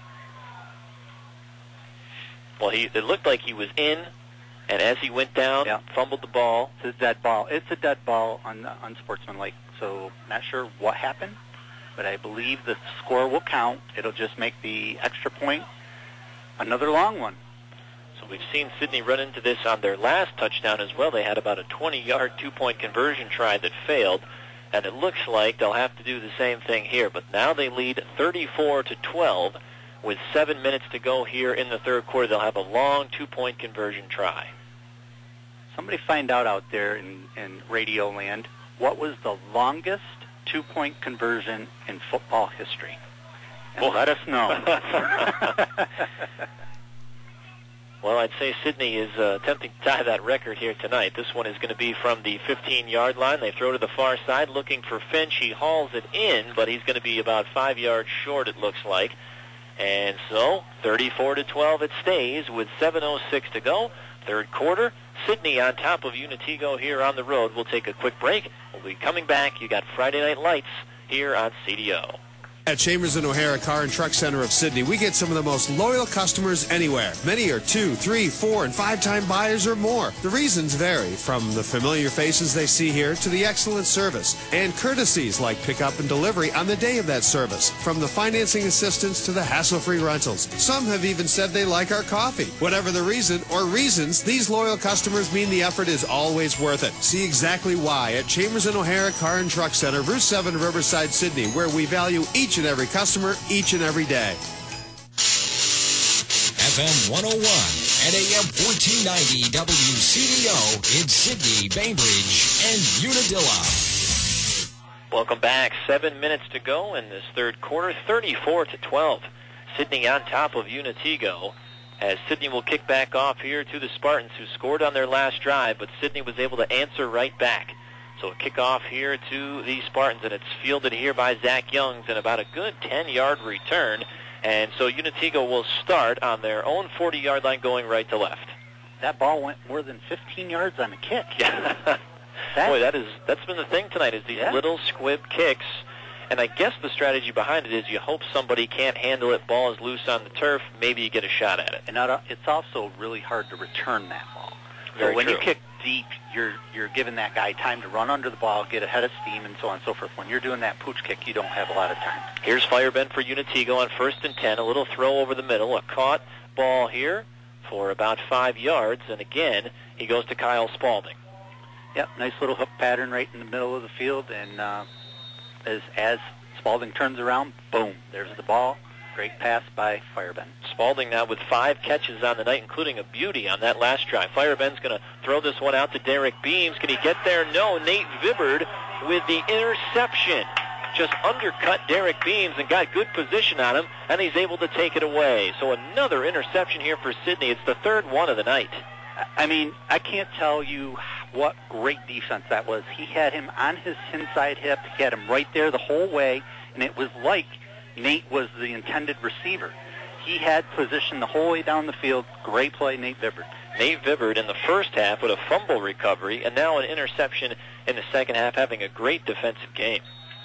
Well, he it looked like he was in, and as he went down, yeah. fumbled the ball. It's a dead ball. It's a dead ball, un, unsportsmanlike. So not sure what happened, but I believe the score will count. It'll just make the extra point another long one. So we've seen Sidney run into this on their last touchdown as well. They had about a twenty-yard two-point conversion try that failed. And it looks like they'll have to do the same thing here. But now they lead thirty-four to twelve with seven minutes to go here in the third quarter. They'll have a long two-point conversion try. Somebody find out out there in, in Radio Land, what was the longest two-point conversion in football history? And well, let us know. Well, I'd say Sidney is uh, attempting to tie that record here tonight. This one is going to be from the fifteen-yard line. They throw to the far side looking for Finch. He hauls it in, but he's going to be about five yards short, it looks like. And so, thirty-four to twelve it stays with seven oh six to go. Third quarter, Sidney on top of Unitigo here on the road. We'll take a quick break. We'll be coming back. You got Friday Night Lights here on C D O. At Chambers and O'Hara Car and Truck Center of Sidney, we get some of the most loyal customers anywhere. Many are two, three, four, and five-time buyers or more. The reasons vary, from the familiar faces they see here to the excellent service and courtesies like pickup and delivery on the day of that service. From the financing assistance to the hassle-free rentals. Some have even said they like our coffee. Whatever the reason or reasons, these loyal customers mean the effort is always worth it. See exactly why at Chambers and O'Hara Car and Truck Center, Route seven, Riverside, Sidney, where we value each and every customer each and every day. F M one oh one and A M fourteen ninety W C D O in Sidney, Bainbridge, and Unadilla. Welcome back. Seven minutes to go in this third quarter. thirty-four to twelve. Sidney on top of Unitigo. As Sidney will kick back off here to the Spartans, who scored on their last drive, but Sidney was able to answer right back. So a kickoff here to the Spartans, and it's fielded here by Zach Youngs and about a good ten-yard return. And so Unitigo will start on their own forty-yard line going right to left. That ball went more than fifteen yards on a kick. Yeah. Boy, that is, that's been the thing tonight, is these yeah. little squib kicks. And I guess the strategy behind it is you hope somebody can't handle it, ball is loose on the turf, maybe you get a shot at it. And it's also really hard to return that ball. Very so when true. you kick deep, you're you're giving that guy time to run under the ball, get ahead of steam, and so on and so forth. When you're doing that pooch kick, you don't have a lot of time. Here's Firebend for Unitigo on first and ten. A little throw over the middle. A caught ball here for about five yards. And again, he goes to Kyle Spaulding. Yep, nice little hook pattern right in the middle of the field. And uh, as, as Spaulding turns around, boom, there's the ball. Great pass by Firebend. Spaulding now with five catches on the night, including a beauty on that last drive. Firebend's going to throw this one out to Derek Beams. Can he get there? No. Nate Vibbard with the interception. just undercut Derek Beams and got good position on him, and he's able to take it away. So another interception here for Sidney. It's the third one of the night. I mean, I can't tell you what great defense that was. He had him on his inside hip. He had him right there the whole way, and it was like Nate was the intended receiver. He had position the whole way down the field. Great play, Nate Vibbert. Nate Vibbert in the first half with a fumble recovery, and now an interception in the second half, having a great defensive game.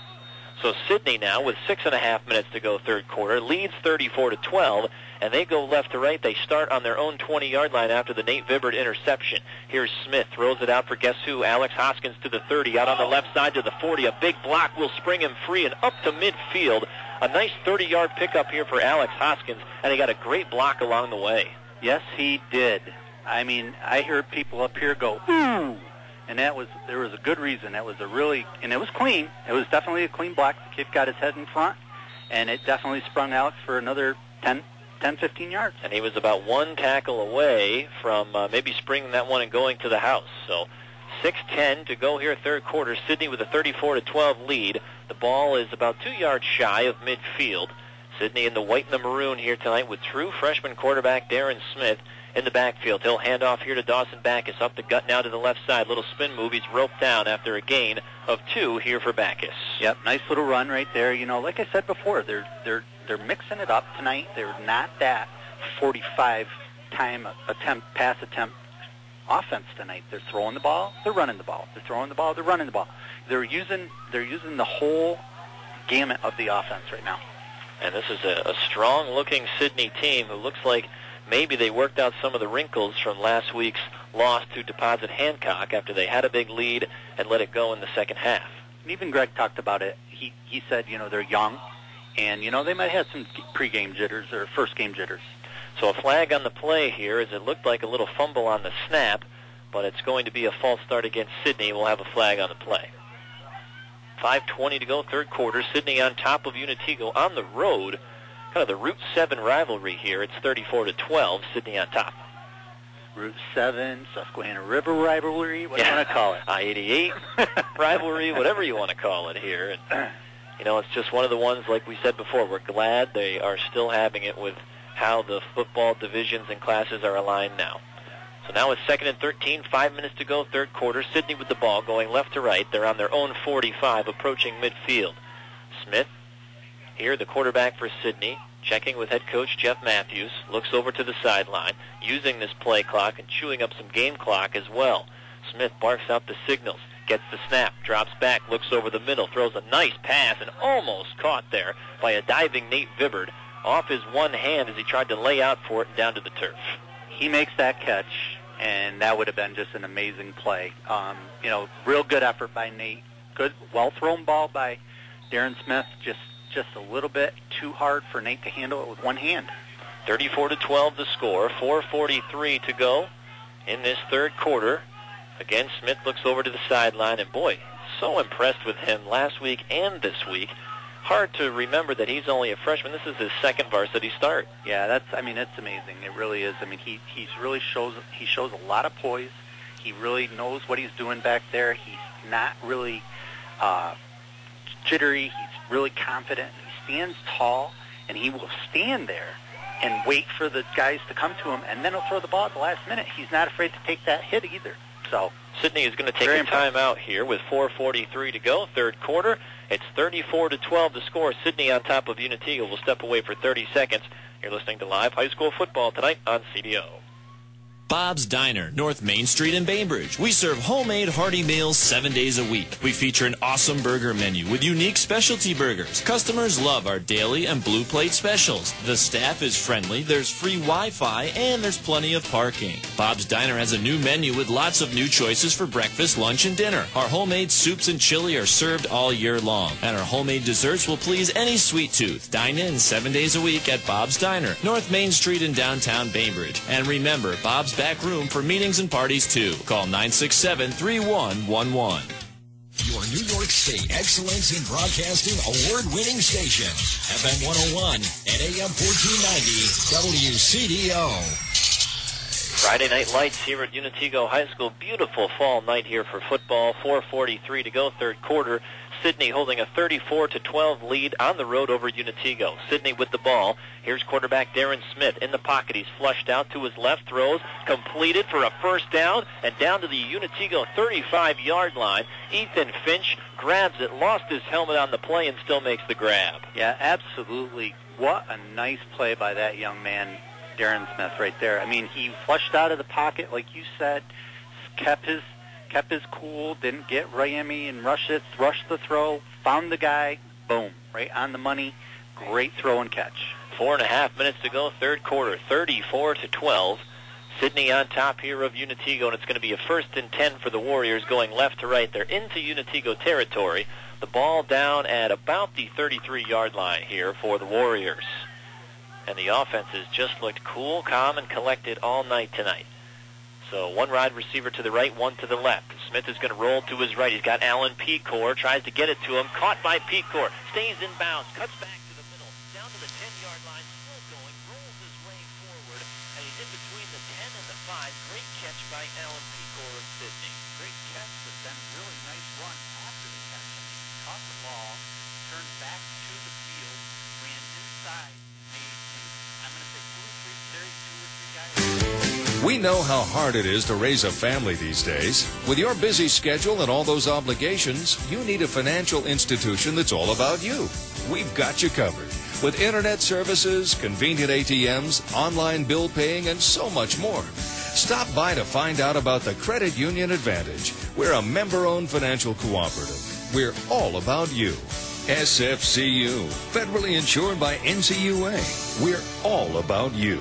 So Sidney now, with six and a half minutes to go third quarter, leads thirty-four to twelve, and they go left to right. They start on their own twenty-yard line after the Nate Vibbert interception. Here's Smith, throws it out for guess who? Alex Hoskins to the thirty, out on the left side to the forty. A big block will spring him free and up to midfield. A nice thirty-yard pickup here for Alex Hoskins, and he got a great block along the way. Yes, he did. I mean, I heard people up here go, ooh, and that was, there was a good reason. That was a really, and it was clean. It was definitely a clean block. The kid got his head in front, and it definitely sprung Alex for another ten, fifteen yards. And he was about one tackle away from uh, maybe springing that one and going to the house. So six ten to go here third quarter. Sidney with a thirty-four to twelve lead. The ball is about two yards shy of midfield. Sidney in the white and the maroon here tonight with true freshman quarterback Darren Smith in the backfield. He'll hand off here to Dawson Backus. Up the gut now to the left side. Little spin move. He's roped down after a gain of two here for Backus. Yep, nice little run right there. You know, like I said before, they're they're they're mixing it up tonight. They're not that forty-five time attempt pass attempt offense tonight. They're throwing the ball, they're running the ball. They're throwing the ball, they're running the ball. They're using they're using the whole gamut of the offense right now. And this is a, a strong-looking Sidney team who looks like maybe they worked out some of the wrinkles from last week's loss to Deposit Hancock after they had a big lead and let it go in the second half. And even Greg talked about it. He he said, you know, they're young, and, you know, they might have some pregame jitters or first-game jitters. So a flag on the play here, as it looked like a little fumble on the snap, but it's going to be a false start against Sidney. We'll have a flag on the play. five twenty to go, third quarter. Sidney on top of Unitigo on the road. Kind of the Route seven rivalry here. It's thirty-four to twelve. Sidney on top. Route seven, Susquehanna River rivalry. What do you want to call it? I eighty-eight rivalry, whatever you want to call it here. And, you know, it's just one of the ones, like we said before, we're glad they are still having it with how the football divisions and classes are aligned now. So now it's second and thirteen, five minutes to go, third quarter. Sidney with the ball going left to right. They're on their own forty-five, approaching midfield. Smith, here the quarterback for Sidney, checking with head coach Jeff Matthews, looks over to the sideline, using this play clock and chewing up some game clock as well. Smith barks out the signals, gets the snap, drops back, looks over the middle, throws a nice pass, and almost caught there by a diving Nate Vibbert off his one hand as he tried to lay out for it and down to the turf. He makes that catch, and that would have been just an amazing play. Um, you know, real good effort by Nate. Good, well-thrown ball by Darren Smith. Just just a little bit too hard for Nate to handle it with one hand. thirty-four to twelve the score. four forty-three to go in this third quarter. Again, Smith looks over to the sideline, and boy, so impressed with him last week and this week. Hard to remember that he's only a freshman. This is his second varsity start. Yeah, that's. I mean, it's amazing. It really is. I mean, he he's really shows he shows a lot of poise. He really knows what he's doing back there. He's not really uh, jittery. He's really confident. He stands tall, and he will stand there and wait for the guys to come to him, and then he'll throw the ball at the last minute. He's not afraid to take that hit either. So Sidney is going to take a timeout here with four forty-three to go, third quarter. It's thirty-four to twelve the score. Sidney on top of Unitigo will step away for thirty seconds. You're listening to live high school football tonight on C D O. Bob's Diner, North Main Street in Bainbridge. We serve homemade hearty meals seven days a week. We feature an awesome burger menu with unique specialty burgers. Customers love our daily and blue plate specials. The staff is friendly, there's free Wi-Fi, and there's plenty of parking. Bob's Diner has a new menu with lots of new choices for breakfast, lunch, and dinner. Our homemade soups and chili are served all year long, and our homemade desserts will please any sweet tooth. Dine in seven days a week at Bob's Diner, North Main Street in downtown Bainbridge. And remember, Bob's back room for meetings and parties too. Call nine six seven, three one one one. Your New York State Excellence in Broadcasting award-winning station. F M one oh one and A M fourteen ninety W C D O. Friday night lights here at Unitego High School. Beautiful fall night here for football. four forty-three to go, third quarter. Sidney holding a thirty-four to twelve lead on the road over Unitego. Sidney with the ball. Here's quarterback Darren Smith in the pocket. He's flushed out to his left, throws, completed for a first down, and down to the Unitego thirty-five-yard line. Ethan Finch grabs it, lost his helmet on the play, and still makes the grab. Yeah, absolutely. What a nice play by that young man, Darren Smith, right there. I mean, he flushed out of the pocket, like you said, kept his kept his cool, didn't get Miami and rush it, rushed the throw, found the guy, boom, right on the money. Great throw and catch. Four and a half minutes to go, third quarter, thirty-four to twelve. Sidney on top here of Unitego, and it's going to be a first and ten for the Warriors going left to right. They're into Unitego territory. The ball down at about the thirty-three-yard line here for the Warriors. And the offense has just looked cool, calm, and collected all night tonight. So one wide receiver to the right, one to the left. Smith is going to roll to his right. He's got Alan Pecor, tries to get it to him. Caught by Pecor, stays in bounds, cuts back to the middle, down to the ten-yard line, still going, rolls his way forward, and he's in between the ten and the five. Great catch by Alan Pecor of Sidney. Great catch, but then really nice run after the catch. I mean, he caught the ball, turned back to the field, ran inside, made, I'm going to say two or three carries, two or three guys. We know how hard it is to raise a family these days. With your busy schedule and all those obligations, you need a financial institution that's all about you. We've got you covered. With internet services, convenient A T Ms, online bill paying, and so much more. Stop by to find out about the Credit Union Advantage. We're a member-owned financial cooperative. We're all about you. S F C U, federally insured by N C U A. We're all about you.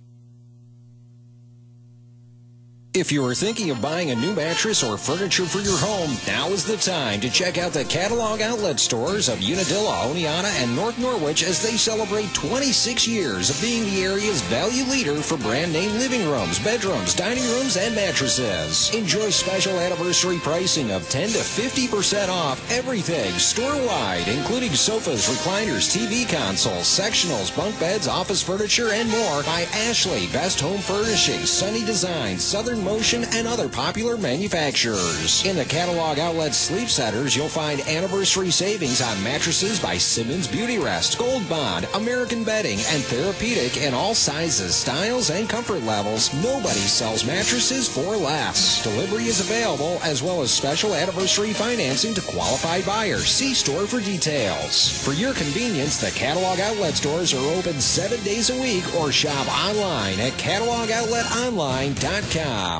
If you are thinking of buying a new mattress or furniture for your home, now is the time to check out the catalog outlet stores of Unadilla, Oneonta, and North Norwich as they celebrate twenty-six years of being the area's value leader for brand name living rooms, bedrooms, dining rooms, and mattresses. Enjoy special anniversary pricing of ten to fifty percent off everything store-wide, including sofas, recliners, T V consoles, sectionals, bunk beds, office furniture, and more by Ashley, Best Home Furnishings, Sunny Design, Southern Motion, and other popular manufacturers. In the catalog outlet sleep centers, you'll find anniversary savings on mattresses by Simmons Beauty Rest, Gold Bond, American Bedding, and Therapeutic in all sizes, styles, and comfort levels. Nobody sells mattresses for less. Delivery is available, as well as special anniversary financing to qualified buyers. See store for details. For your convenience, the catalog outlet stores are open seven days a week, or shop online at catalog outlet online dot com.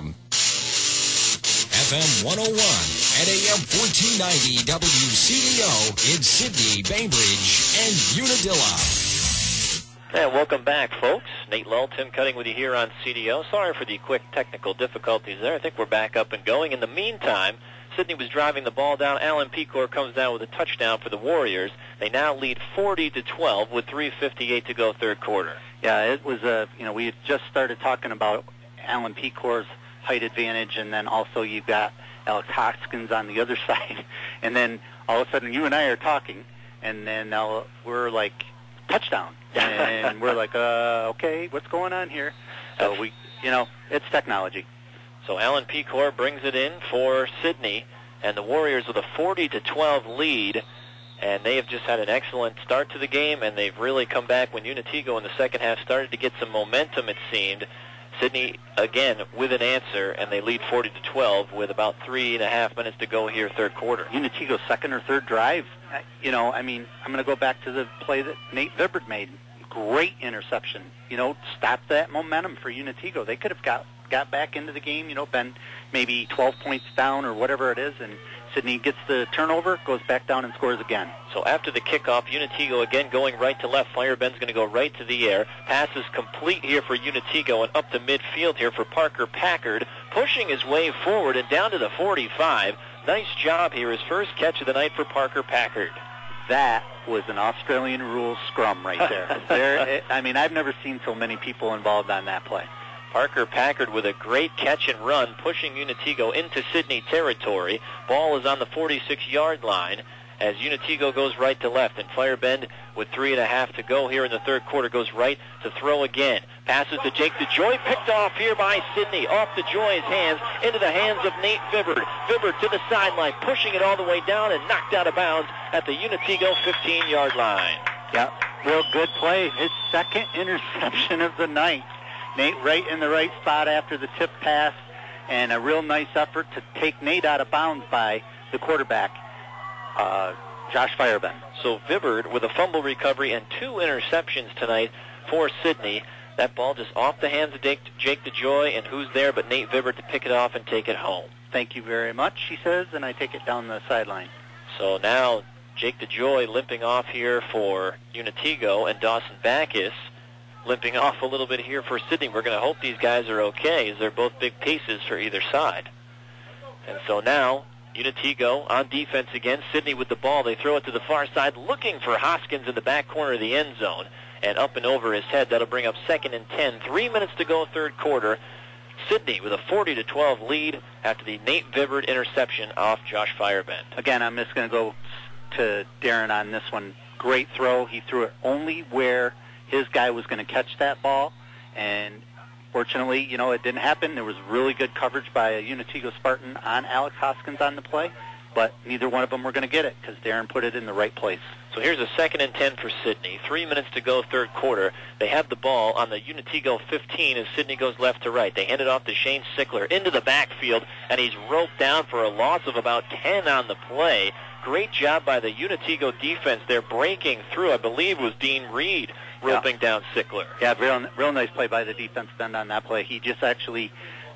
F M one oh one and A M fourteen ninety W C D O in Sidney, Bainbridge, and Unadilla. And welcome back, folks. Nate Lull, Tim Cutting with you here on C D O. Sorry for the quick technical difficulties there. I think we're back up and going. In the meantime, Sidney was driving the ball down. Alan Pecor comes down with a touchdown for the Warriors. They now lead forty to twelve with three fifty-eight to go, third quarter. Yeah, it was a, you know, we had just started talking about Alan Pecor's height advantage, and then also you've got Alex Hoskins on the other side, and then all of a sudden you and I are talking, and then now we're like, touchdown, and we're like, uh, okay, what's going on here? So we, you know, it's technology. So Alan Pecor brings it in for Sidney, and the Warriors with a forty to twelve lead, and they have just had an excellent start to the game, and they've really come back when Unitego in the second half started to get some momentum, it seemed. Sidney, again, with an answer, and they lead forty to twelve with about three and a half minutes to go here, third quarter. Unitego's second or third drive, you know, I mean, I'm going to go back to the play that Nate Vibbert made. Great interception. You know, stopped that momentum for Unitego. They could have got, got back into the game, you know, been maybe twelve points down or whatever it is, and Sidney gets the turnover, goes back down and scores again. So after the kickoff, Unitego again going right to left. Fireben's going to go right to the air. Pass is complete here for Unitego and up to midfield here for Parker Packard, pushing his way forward and down to the forty-five. Nice job here. His first catch of the night for Parker Packard. That was an Australian rules scrum right there. there I mean, I've never seen so many people involved on that play. Parker Packard with a great catch and run, pushing Unitego into Sidney territory. Ball is on the forty-six-yard line, as Unitigo goes right to left. And Firebend, with three and a half to go here in the third quarter, goes right to throw again. Passes to Jake DeJoy, picked off here by Sidney. Off DeJoy's hands, into the hands of Nate Vibbard. Vibbard to the sideline, pushing it all the way down and knocked out of bounds at the Unitigo fifteen-yard line. Yeah, real good play. His second interception of the night. Nate right in the right spot after the tip pass, and a real nice effort to take Nate out of bounds by the quarterback, uh, Josh Firebend. So Vibbard with a fumble recovery and two interceptions tonight for Sidney. That ball just off the hands of Jake, Jake DeJoy, and who's there but Nate Vibbard to pick it off and take it home. Thank you very much, he says, and I take it down the sideline. So now Jake DeJoy limping off here for Unitigo, and Dawson Backus limping off a little bit here for Sidney. We're going to hope these guys are okay, as they're both big pieces for either side. And so now Unitigo on defense again. Sidney with the ball. They throw it to the far side, looking for Hoskins in the back corner of the end zone. And up and over his head. That'll bring up second and ten. Three minutes to go, third quarter. Sidney with a forty to twelve lead after the Nate Vibbard interception off Josh Firebend. Again, I'm just going to go to Darren on this one. Great throw. He threw it only where his guy was going to catch that ball. And fortunately, you know, it didn't happen. There was really good coverage by a Unitigo Spartan on Alex Hoskins on the play. But neither one of them were going to get it because Darren put it in the right place. So here's a second and ten for Sidney. Three minutes to go, third quarter. They have the ball on the Unitigo fifteen as Sidney goes left to right. They hand it off to Shane Sickler into the backfield, and he's roped down for a loss of about ten on the play. Great job by the Unitigo defense. They're breaking through. I believe it was Dean Reed roping yeah. down Sickler. Yeah, real, real nice play by the defensive end on that play. He just actually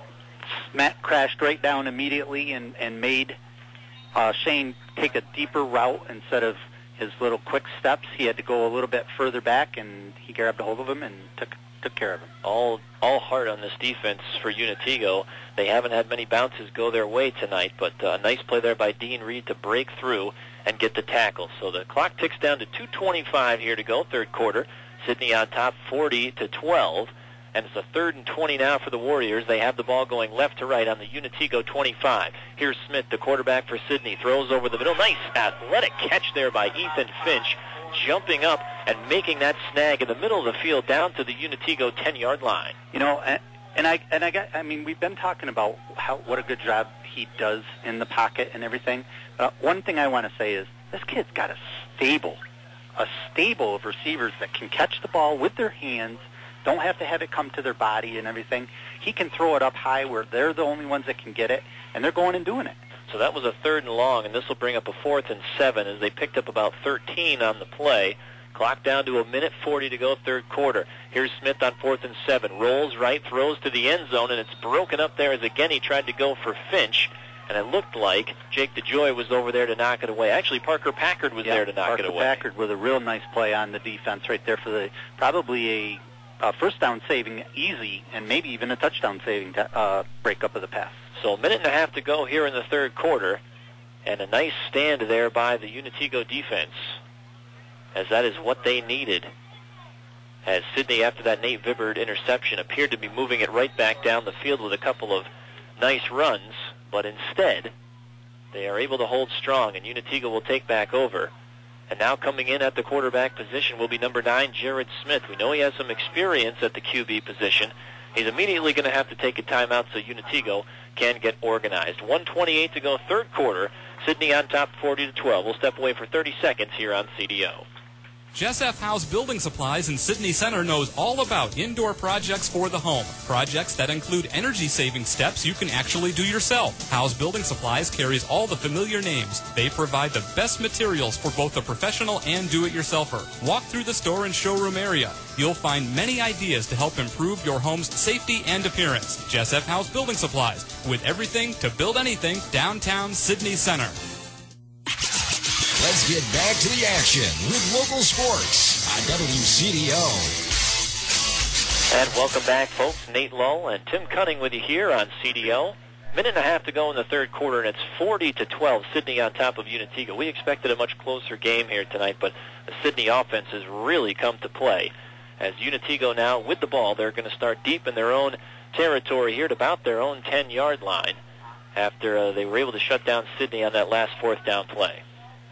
smack crashed right down immediately and, and made uh, Shane take a deeper route instead of his little quick steps. He had to go a little bit further back, and he grabbed a hold of him and took took care of him. All all heart on this defense for Unitigo. They haven't had many bounces go their way tonight, but a uh, nice play there by Dean Reed to break through and get the tackle. So the clock ticks down to two twenty-five here to go, third quarter. Sidney on top, forty to twelve. And it's a third and twenty now for the Warriors. They have the ball going left to right on the Unitigo twenty-five. Here's Smith, the quarterback for Sidney. Throws over the middle. Nice athletic catch there by Ethan Finch, jumping up and making that snag in the middle of the field down to the Unitigo ten-yard line. You know, and, and I and I got. I mean, we've been talking about how what a good job he does in the pocket and everything. Uh, one thing I want to say is this kid's got a stable, a stable of receivers that can catch the ball with their hands. Don't have to have it come to their body and everything. He can throw it up high where they're the only ones that can get it, and they're going and doing it. So that was a third and long, and this will bring up a fourth and seven as they picked up about thirteen on the play. Clock down to a minute forty to go, third quarter. Here's Smith on fourth and seven. Rolls right, throws to the end zone, and it's broken up there as again he tried to go for Finch. And it looked like Jake DeJoy was over there to knock it away. Actually, Parker Packard was yeah, there to knock Parker it away. Packard with a real nice play on the defense right there for the probably a uh, first down saving easy and maybe even a touchdown saving uh, breakup of the pass. So a minute and a half to go here in the third quarter, and a nice stand there by the Unitigo defense, as that is what they needed. As Sidney, after that Nate Vibbard interception, appeared to be moving it right back down the field with a couple of nice runs, but instead they are able to hold strong, and Unitigo will take back over. And now coming in at the quarterback position will be number nine, Jared Smith. We know he has some experience at the Q B position. He's immediately going to have to take a timeout so Unitigo can get organized. one twenty-eight to go, third quarter. Sidney on top, forty to twelve. We'll step away for thirty seconds here on C D O. Jess F. House Building Supplies in Sydney Center knows all about indoor projects for the home. Projects that include energy-saving steps you can actually do yourself. House Building Supplies carries all the familiar names. They provide the best materials for both the professional and do-it-yourselfer. Walk through the store and showroom area. You'll find many ideas to help improve your home's safety and appearance. Jess F. House Building Supplies, with everything to build anything, downtown Sydney Center. Let's get back to the action with local sports on W C D O. And welcome back, folks. Nate Lull and Tim Cunning with you here on C D O. Minute and a half to go in the third quarter, and it's forty to twelve. Sidney on top of Unitigo. We expected a much closer game here tonight, but the Sidney offense has really come to play. As Unitigo now with the ball, they're going to start deep in their own territory here at about their own ten-yard line after uh, they were able to shut down Sidney on that last fourth down play.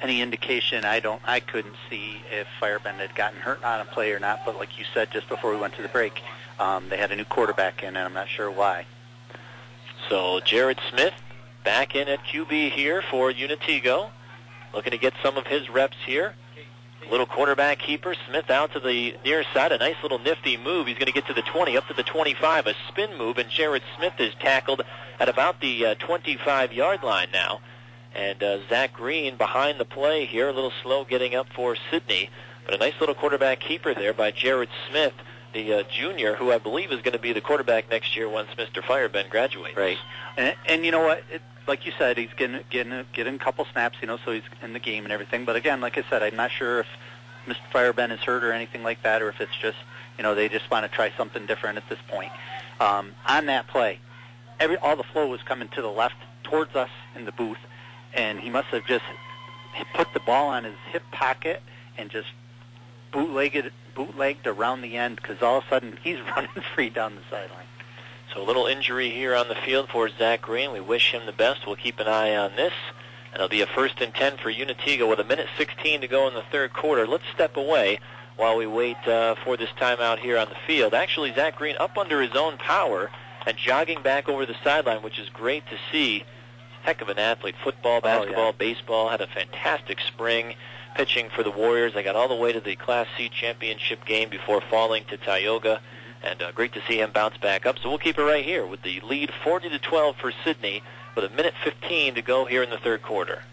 any indication, I don't, I couldn't see if Firebend had gotten hurt on a play or not. But like you said just before we went to the break, um, they had a new quarterback in, and I'm not sure why. So Jared Smith back in at Q B here for Unitigo, looking to get some of his reps here. Little quarterback keeper. Smith out to the near side. A nice little nifty move. He's going to get to the twenty, up to the twenty-five. A spin move, and Jared Smith is tackled at about the uh, twenty-five-yard line now. And uh, Zach Green behind the play here, a little slow getting up for Sidney. But a nice little quarterback keeper there by Jared Smith, the uh, junior, who I believe is going to be the quarterback next year once Mister Firebend graduates. Right. And, and you know what? It, like you said, he's getting, getting, getting a couple snaps, you know, so he's in the game and everything. But again, like I said, I'm not sure if Mister Firebend is hurt or anything like that, or if it's just, you know, they just want to try something different at this point. Um, on that play, every all the flow was coming to the left towards us in the booth, and he must have just put the ball on his hip pocket and just bootlegged, bootlegged around the end, because all of a sudden he's running free down the sideline. So a little injury here on the field for Zach Green. We wish him the best. We'll keep an eye on this. And it'll be a first and ten for Unitigo with a minute sixteen to go in the third quarter. Let's step away while we wait uh, for this timeout here on the field. Actually, Zach Green up under his own power and jogging back over the sideline, which is great to see. Heck of an athlete. Football, basketball, oh, yeah. baseball. Had a fantastic spring pitching for the Warriors. They got all the way to the Class C championship game before falling to Tioga. And uh, great to see him bounce back up. So we'll keep it right here with the lead forty to twelve for Sidney with a minute fifteen to go here in the third quarter.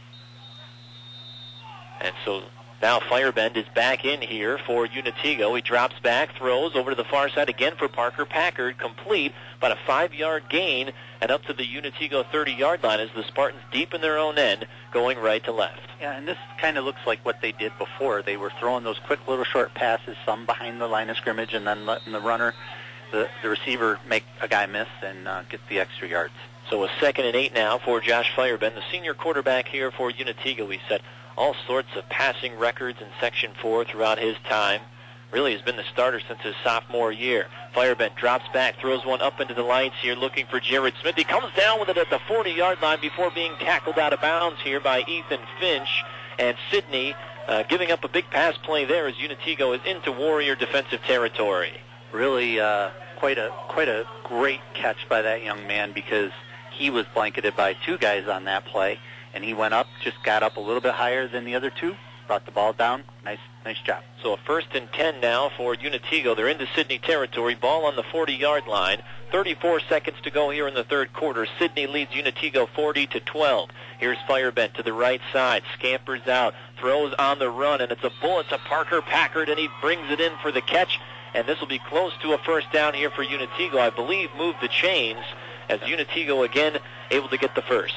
And so now Firebend is back in here for Unitigo. He drops back, throws over to the far side again for Parker Packard, complete, about a five-yard gain, and up to the Unitigo thirty-yard line as the Spartans deep in their own end, going right to left. Yeah, and this kind of looks like what they did before. They were throwing those quick little short passes, some behind the line of scrimmage, and then letting the runner, the, the receiver, make a guy miss and uh, get the extra yards. So a second and eight now for Josh Firebend, the senior quarterback here for Unitigo. He set all sorts of passing records in Section four throughout his time. Really has been the starter since his sophomore year. Firebend drops back, throws one up into the lights here, looking for Jared Smith. He comes down with it at the forty-yard line before being tackled out of bounds here by Ethan Finch. And Sidney uh, giving up a big pass play there as Unitigo is into Warrior defensive territory. Really uh, quite a quite a great catch by that young man, because he was blanketed by two guys on that play, and he went up, just got up a little bit higher than the other two, brought the ball down. Nice nice job. So a first and ten now for Unitigo. They're into Sidney territory. Ball on the forty-yard line. thirty-four seconds to go here in the third quarter. Sidney leads Unitigo forty to twelve. Here's Firebend to the right side. Scampers out. Throws on the run, and it's a bullet to Parker Packard, and he brings it in for the catch. And this will be close to a first down here for Unitigo. I believe move the chains as Unitigo again able to get the first.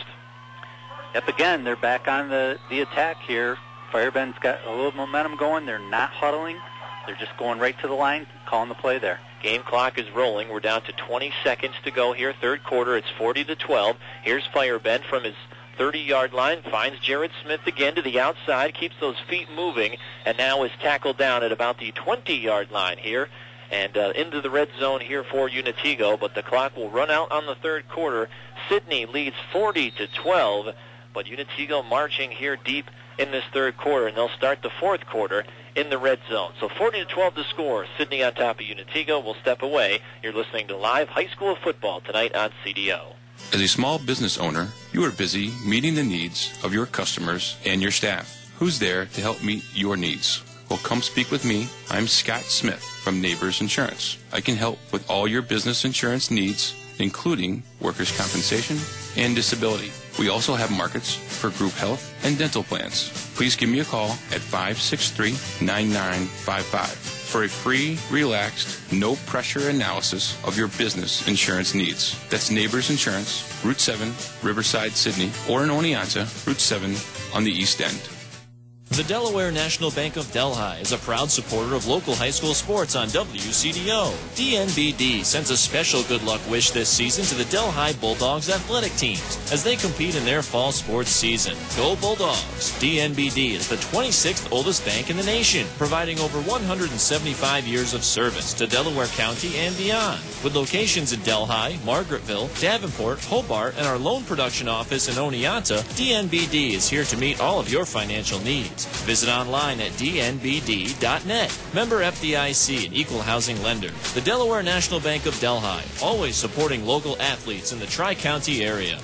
Yep, again, they're back on the, the attack here. Firebend's got a little momentum going. They're not huddling. They're just going right to the line, calling the play there. Game clock is rolling. We're down to twenty seconds to go here. Third quarter, it's forty to twelve. Here's Firebend from his thirty-yard line. Finds Jared Smith again to the outside. Keeps those feet moving. And now is tackled down at about the twenty-yard line here. And uh, into the red zone here for Unitigo. But the clock will run out on the third quarter. Sidney leads forty to twelve. But Unitigo marching here deep in this third quarter, and they'll start the fourth quarter in the red zone. So forty to twelve to score. Sidney on top of Unitigo. We'll step away. You're listening to live high school football tonight on C D O. As a small business owner, you are busy meeting the needs of your customers and your staff. Who's there to help meet your needs? Well, come speak with me. I'm Scott Smith from Neighbors Insurance. I can help with all your business insurance needs, including workers' compensation and disability. We also have markets for group health and dental plans. Please give me a call at five six three, nine nine five five for a free, relaxed, no-pressure analysis of your business insurance needs. That's Neighbors Insurance, Route seven, Riverside, Sydney, or in Oneonta, Route seven on the East End. The Delaware National Bank of Delhi is a proud supporter of local high school sports on W C D O. D N B D sends a special good luck wish this season to the Delhi Bulldogs athletic teams as they compete in their fall sports season. Go Bulldogs! D N B D is the twenty-sixth oldest bank in the nation, providing over one hundred seventy-five years of service to Delaware County and beyond. With locations in Delhi, Margaretville, Davenport, Hobart, and our loan production office in Oneonta, D N B D is here to meet all of your financial needs. Visit online at D N B D dot net. Member F D I C, an equal housing lender. The Delaware National Bank of Delhi, always supporting local athletes in the Tri-County area.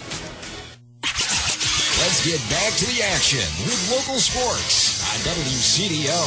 Let's get back to the action with local sports on W C D O.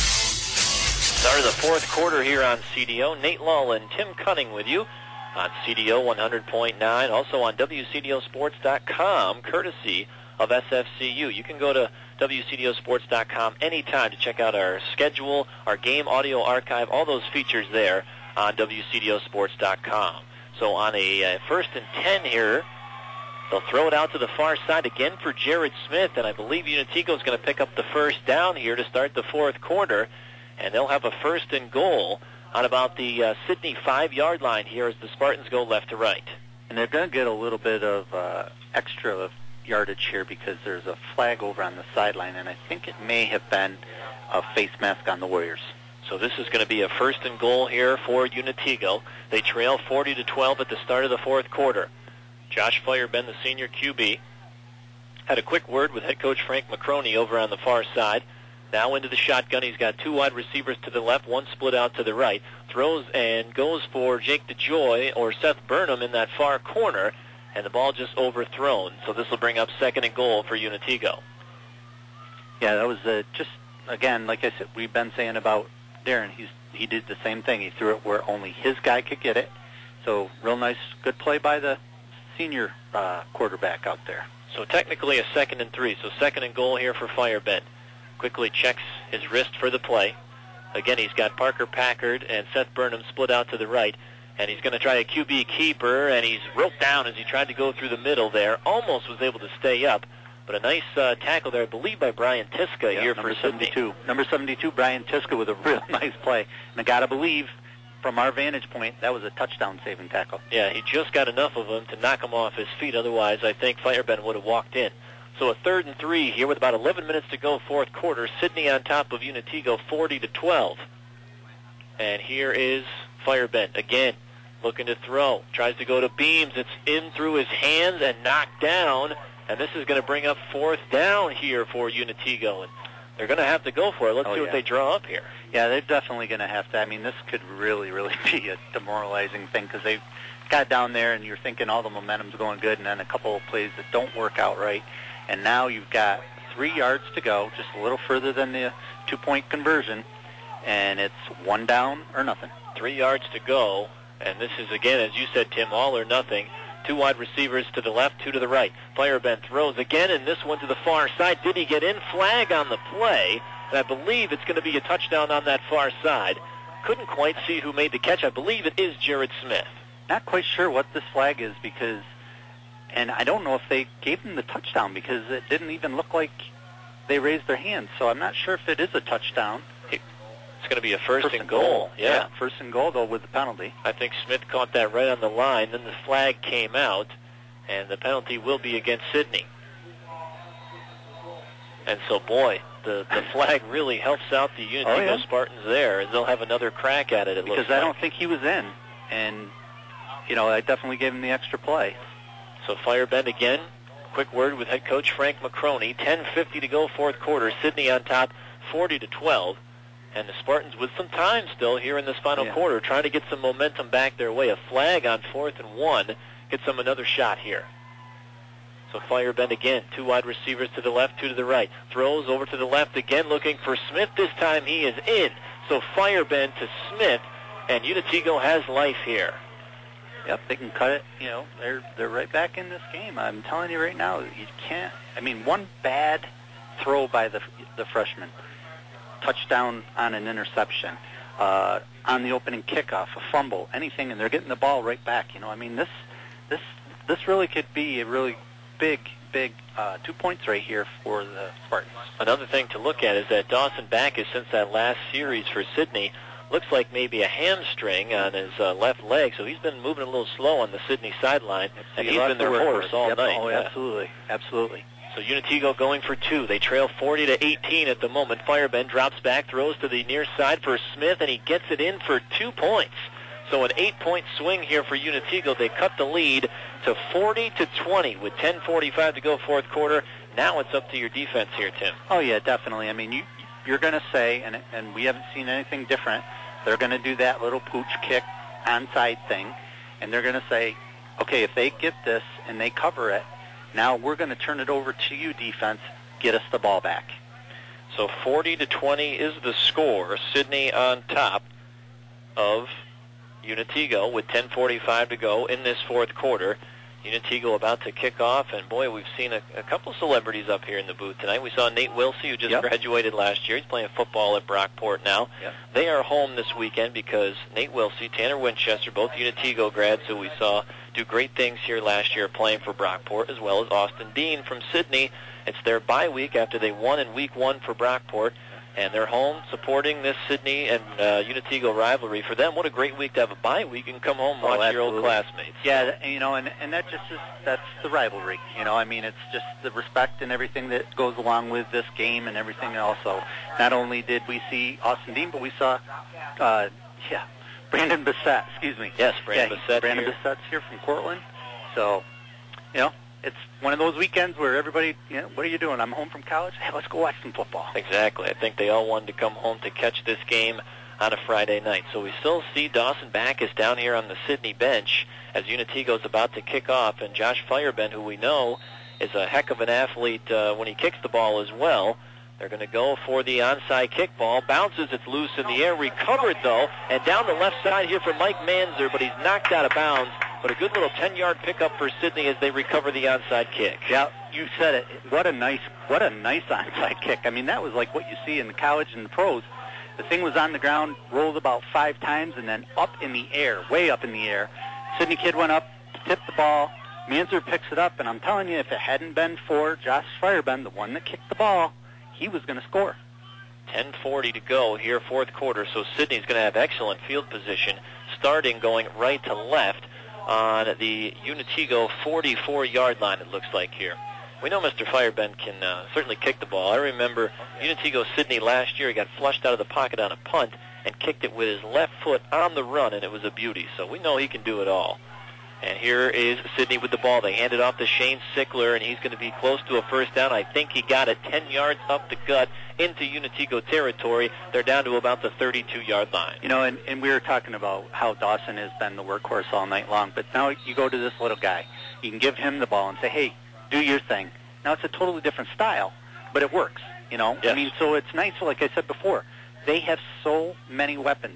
Start of the fourth quarter here on C D O. Nate Lull and Tim Cunning with you on C D O one hundred point nine. Also on W C D O sports dot com, courtesy of S F C U. You can go to W C D O sports dot com anytime to check out our schedule, our game audio archive, all those features there on W C D O sports dot com. So on a uh, first and ten here, they'll throw it out to the far side again for Jared Smith, and I believe Unitico is going to pick up the first down here to start the fourth quarter, and they'll have a first and goal on about the uh, Sidney five-yard line here as the Spartans go left to right. And they're going to get a little bit of uh, extra yardage here because there's a flag over on the sideline, and I think it may have been a face mask on the Warriors. So this is going to be a first and goal here for Unitico. They trail forty to twelve at the start of the fourth quarter. Josh Fireben, the senior Q B, had a quick word with head coach Frank McCroney over on the far side. Now into the shotgun. He's got two wide receivers to the left, one split out to the right. Throws and goes for Jake DeJoy or Seth Burnham in that far corner, and the ball just overthrown. So this will bring up second and goal for Unitico. Yeah, that was uh, just, again, like I said, we've been saying about Darren. He's he did the same thing. He threw it where only his guy could get it. So real nice, good play by the senior uh, quarterback out there. So technically a second and three. So second and goal here for Fireben. Quickly checks his wrist for the play. Again, he's got Parker Packard and Seth Burnham split out to the right. And he's going to try a Q B keeper, and he's roped down as he tried to go through the middle there. Almost was able to stay up. But a nice uh, tackle there, I believe, by Brian Tiska yeah, here number for Sidney. seventy-two. Number seventy-two, Brian Tiska, with a real nice play. And I got to believe, from our vantage point, that was a touchdown-saving tackle. Yeah, he just got enough of him to knock him off his feet. Otherwise, I think Fireben would have walked in. So a third and three here with about eleven minutes to go, fourth quarter. Sidney on top of Unitico, forty to twelve. And here is Fireben again, looking to throw. Tries to go to Beams. It's in through his hands and knocked down. And this is going to bring up fourth down here for Unitico. And they're going to have to go for it. Let's oh, see yeah. what they draw up here. Yeah, they're definitely going to have to. I mean, this could really, really be a demoralizing thing because they've got down there and you're thinking all the momentum's going good, and then a couple of plays that don't work out right. And now you've got three yards to go, just a little further than the two-point conversion, and it's one down or nothing. Three yards to go, and this is, again, as you said, Tim, all or nothing. Two wide receivers to the left, two to the right. Fireben throws again, and this one to the far side. Did he get in? Flag on the play, and I believe it's going to be a touchdown on that far side. Couldn't quite see who made the catch. I believe it is Jared Smith. Not quite sure what this flag is because, and I don't know if they gave him the touchdown because it didn't even look like they raised their hands. So I'm not sure if it is a touchdown. It's going to be a first, first and and goal. goal. Yeah. yeah, first and goal, though, with the penalty. I think Smith caught that right on the line. Then the flag came out, and the penalty will be against Sidney. And so, boy, the, the flag really helps out the Unitico oh, yeah. Spartans there, and they'll have another crack at it, it because looks I like. don't think he was in, and, you know, I definitely gave him the extra play. So Fireben again. Quick word with head coach Frank McCroney. ten fifty to go, fourth quarter. Sidney on top, forty to twelve. And the Spartans with some time still here in this final yeah. quarter, trying to get some momentum back their way. A flag on fourth and one gets them another shot here. So Fireben again, two wide receivers to the left, two to the right. Throws over to the left again, looking for Smith. This time he is in. So Fireben to Smith, and Unitico has life here. Yep, they can cut it. You know, they're they're right back in this game. I'm telling you right now, you can't. I mean, one bad throw by the the freshman. Touchdown on an interception, uh, on the opening kickoff, a fumble, anything, and they're getting the ball right back. You know, I mean, this this this really could be a really big big uh, two points right here for the Spartans. Another thing to look at is that Dawson Backus, since that last series for Sidney, looks like maybe a hamstring on his uh, left leg, so he's been moving a little slow on the Sidney sideline, and he's been their horse all yep. night. Oh, yeah. absolutely, absolutely. So Unitigo going for two. They trail forty to eighteen at the moment. Firebend drops back, throws to the near side for Smith, and he gets it in for two points. So an eight-point swing here for Unitigo. They cut the lead to forty to twenty with ten forty-five to go fourth quarter. Now it's up to your defense here, Tim. Oh, yeah, definitely. I mean, you, you're going to say, and, and we haven't seen anything different, they're going to do that little pooch kick onside thing, and they're going to say, okay, if they get this and they cover it, now we're going to turn it over to you, defense. Get us the ball back. So forty to twenty is the score. Sidney on top of Unitigo with ten forty-five to go in this fourth quarter. Unitigo about to kick off, and boy, we've seen a, a couple celebrities up here in the booth tonight. We saw Nate Wilsey, who just yep. graduated last year. He's playing football at Brockport now. Yep. They are home this weekend because Nate Wilsey, Tanner Winchester, both Unitigo grads who we saw do great things here last year playing for Brockport, as well as Austin Dean from Sidney. It's their bye week after they won in week one for Brockport. And they're home supporting this Sidney and uh, Unitigo rivalry. For them, what a great week to have a bye week and come home and watch oh, your old classmates. Yeah, you know, and, and that just is, that's the rivalry. You know, I mean, it's just the respect and everything that goes along with this game and everything else. So not only did we see Austin Dean, but we saw, uh, yeah, Brandon Bissett, excuse me. Yes, Brandon yeah, Bissett Brandon here. Bissett's here from Cortland. So, you know, it's one of those weekends where everybody, you know, what are you doing? I'm home from college. Hey, let's go watch some football. Exactly. I think they all wanted to come home to catch this game on a Friday night. So we still see Dawson Backus down here on the Sidney bench as Unitigo's about to kick off. And Josh Firebend, who we know is a heck of an athlete uh, when he kicks the ball as well. They're going to go for the onside kick ball. Bounces, it's loose in the air. Recovered, though, and down the left side here for Mike Manzer, but he's knocked out of bounds. But a good little ten-yard pickup for Sidney as they recover the onside kick. Yeah, you said it. What a nice, what a nice onside kick. I mean, that was like what you see in the college and the pros. The thing was on the ground, rolled about five times, and then up in the air, way up in the air. Sidney kid went up, tipped the ball. Manzer picks it up, and I'm telling you, if it hadn't been for Josh Firebend, the one that kicked the ball, he was going to score. ten forty to go here, fourth quarter, so Sidney's going to have excellent field position, starting going right to left on the Unitigo forty-four-yard line, it looks like here. We know Mister Firebend can uh, certainly kick the ball. I remember Unitigo Sidney last year. He got flushed out of the pocket on a punt and kicked it with his left foot on the run, and it was a beauty. So we know he can do it all. And here is Sidney with the ball. They hand it off to Shane Sickler, and he's going to be close to a first down. I think he got it ten yards up the gut into Unitigo territory. They're down to about the thirty-two-yard line. You know, and, and we were talking about how Dawson has been the workhorse all night long, but now you go to this little guy. You can give him the ball and say, hey, do your thing. Now, it's a totally different style, but it works, you know? Yes. I mean, so it's nice, like I said before, they have so many weapons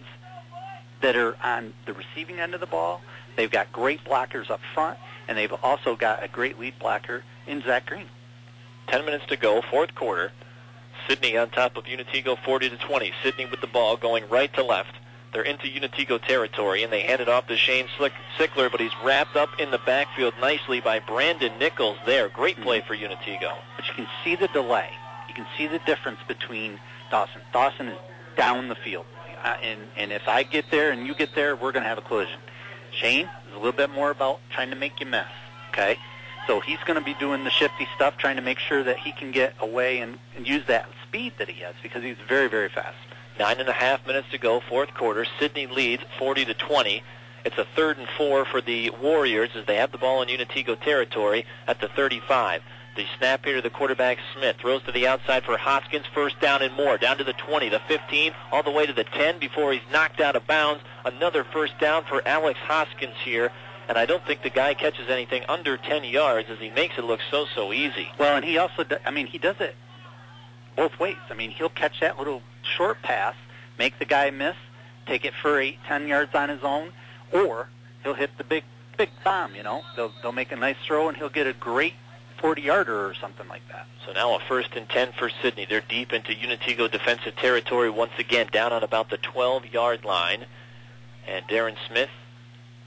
that are on the receiving end of the ball. They've got great blockers up front, and they've also got a great lead blocker in Zach Green. Ten minutes to go, fourth quarter. Sidney on top of Unitigo, forty to twenty. Sidney with the ball going right to left. They're into Unitigo territory, and they hand it off to Shane Sickler, but he's wrapped up in the backfield nicely by Brandon Nichols there. Great play for Unitigo. But you can see the delay. You can see the difference between Dawson. Dawson is down the field, uh, and, and if I get there and you get there, we're going to have a collision. Shane is a little bit more about trying to make you miss, okay? So he's going to be doing the shifty stuff, trying to make sure that he can get away and, and use that speed that he has because he's very, very fast. Nine and a half minutes to go, fourth quarter. Sidney leads forty to twenty. It's a third and four for the Warriors as they have the ball in Unitigo territory at the thirty-five. The snap here to the quarterback, Smith, throws to the outside for Hoskins, first down and more, down to the twenty, the fifteen, all the way to the ten before he's knocked out of bounds. Another first down for Alex Hoskins here, and I don't think the guy catches anything under ten yards as he makes it look so, so easy. Well, and he also, do, I mean, he does it both ways. I mean, he'll catch that little short pass, make the guy miss, take it for eight, ten yards on his own, or he'll hit the big, big bomb, you know. They'll, they'll make a nice throw, and he'll get a great forty-yarder or something like that. So now a first and ten for Sidney. They're deep into Unitigo defensive territory once again, down on about the twelve-yard line. And Darren Smith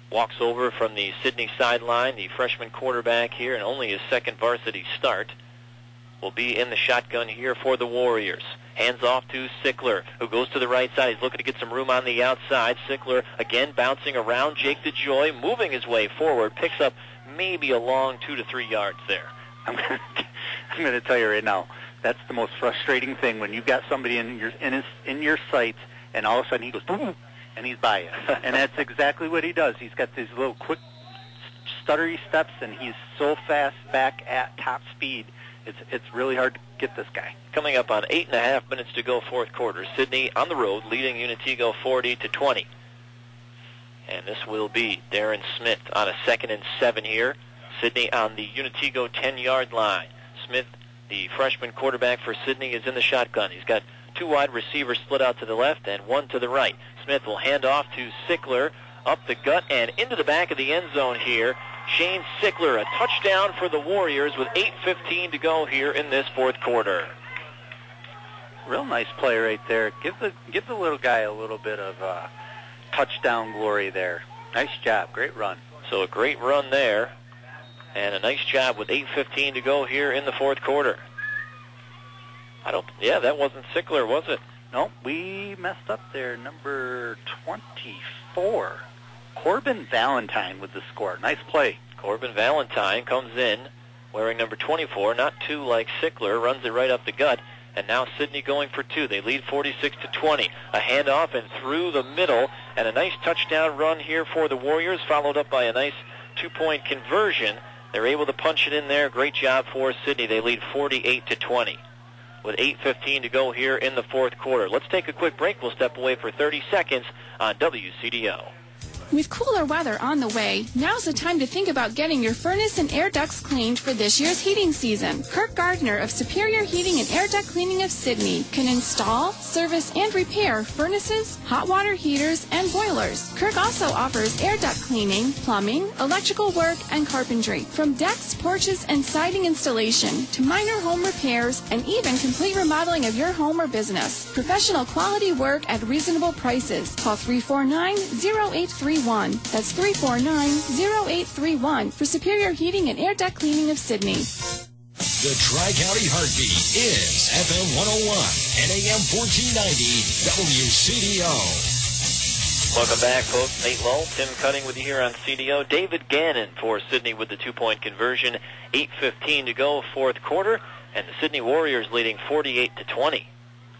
walks over from the Sidney sideline. The freshman quarterback here, and only his second varsity start, will be in the shotgun here for the Warriors. Hands off to Sickler, who goes to the right side. He's looking to get some room on the outside. Sickler again bouncing around. Jake DeJoy moving his way forward, picks up maybe a long two to three yards there. I'm going I'm going to tell you right now, that's the most frustrating thing when you've got somebody in your in his in your sights, and all of a sudden he goes boom, and he's by you. And that's exactly what he does. He's got these little quick, stuttery steps, and he's so fast back at top speed. It's it's really hard to get this guy. Coming up on eight and a half minutes to go, fourth quarter. Sidney on the road, leading Unitego forty to twenty. And this will be Darren Smith on a second and seven here. Sidney on the Unitego ten-yard line. Smith, the freshman quarterback for Sidney, is in the shotgun. He's got two wide receivers split out to the left and one to the right. Smith will hand off to Sickler, up the gut and into the back of the end zone here. Shane Sickler, a touchdown for the Warriors with eight fifteen to go here in this fourth quarter. Real nice play right there. Give the give the little guy a little bit of uh, touchdown glory there. Nice job. Great run. So a great run there, and a nice job with eight fifteen to go here in the fourth quarter. I don't. Yeah, that wasn't Sickler, was it? No, we messed up there. Number twenty-four. Corbin Valentine with the score. Nice play. Corbin Valentine comes in wearing number twenty-four, not two like Sickler, runs it right up the gut, and now Sidney going for two. They lead forty-six to twenty. A handoff and through the middle, and a nice touchdown run here for the Warriors, followed up by a nice two-point conversion. They're able to punch it in there. Great job for Sidney. They lead forty-eight to twenty. With eight fifteen to go here in the fourth quarter. Let's take a quick break. We'll step away for thirty seconds on W C D O. With cooler weather on the way, now's the time to think about getting your furnace and air ducts cleaned for this year's heating season. Kirk Gardner of Superior Heating and Air Duct Cleaning of Sidney can install, service, and repair furnaces, hot water heaters, and boilers. Kirk also offers air duct cleaning, plumbing, electrical work, and carpentry. From decks, porches, and siding installation to minor home repairs and even complete remodeling of your home or business. Professional quality work at reasonable prices. Call three four nine, zero eight three one. That's three four nine, zero eight three one for Superior Heating and Air Duct Cleaning of Sidney. The Tri-County Heartbeat is F M one oh one and A M fourteen ninety W C D O. Welcome back, folks. Nate Lull, Tim Cutting with you here on C D O. David Gannon for Sidney with the two-point conversion. eight fifteen to go, fourth quarter, and the Sidney Warriors leading forty-eight to twenty.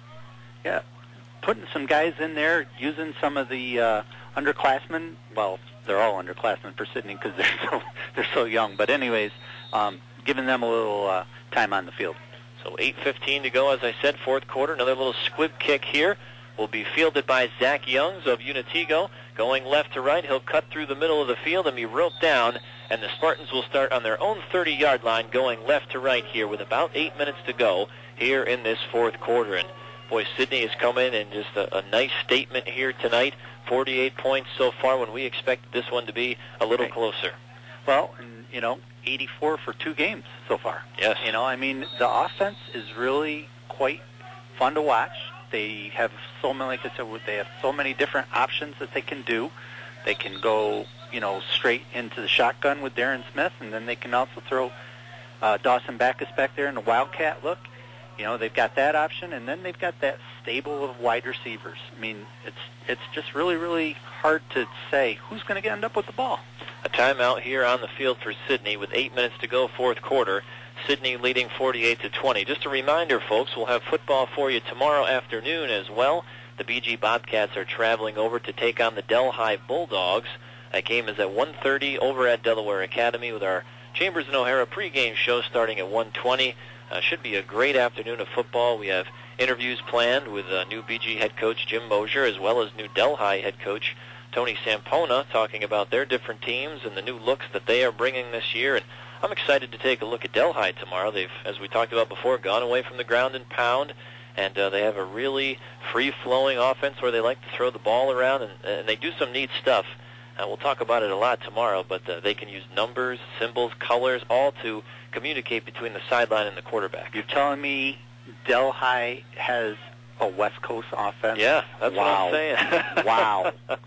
Yeah, putting some guys in there, using some of the uh, underclassmen. Well, they're all underclassmen for Sidney because they're so they're so young. But anyways, um, giving them a little uh, time on the field. So eight fifteen to go, as I said, fourth quarter. Another little squib kick here will be fielded by Zach Youngs of Unitego. Going left to right, he'll cut through the middle of the field and be roped down, and the Spartans will start on their own thirty-yard line going left to right here with about eight minutes to go here in this fourth quarter. And boy, Sidney has come in and just a, a nice statement here tonight. forty-eight points so far when we expected this one to be a little right. closer. Well, and, you know, eighty-four for two games so far. Yes. You know, I mean, the offense is really quite fun to watch. They have so many, like I said, they have so many different options that they can do. They can go, you know, straight into the shotgun with Darren Smith, and then they can also throw uh, Dawson Backus back there in the Wildcat look. You know, they've got that option, and then they've got that stable of wide receivers. I mean, it's it's just really, really hard to say who's going to end up with the ball. A timeout here on the field for Sidney with eight minutes to go, fourth quarter. Sidney leading forty-eight to twenty. Just a reminder, folks, we'll have football for you tomorrow afternoon as well. The B G Bobcats are traveling over to take on the Delhi Bulldogs. That game is at one thirty over at Delaware Academy with our Chambers and O'Hara pregame show starting at one twenty. Uh, should be a great afternoon of football. We have interviews planned with uh, new B G head coach Jim Mosier as well as new Delhi head coach Tony Sampona talking about their different teams and the new looks that they are bringing this year. And I'm excited to take a look at Delhi tomorrow. They've, as we talked about before, gone away from the ground and pound, and uh, they have a really free-flowing offense where they like to throw the ball around, and, and they do some neat stuff. Uh, we'll talk about it a lot tomorrow, but uh, they can use numbers, symbols, colors, all to communicate between the sideline and the quarterback. You're telling me Delhi has a West Coast offense? Yeah, that's wow. what I'm saying. Wow.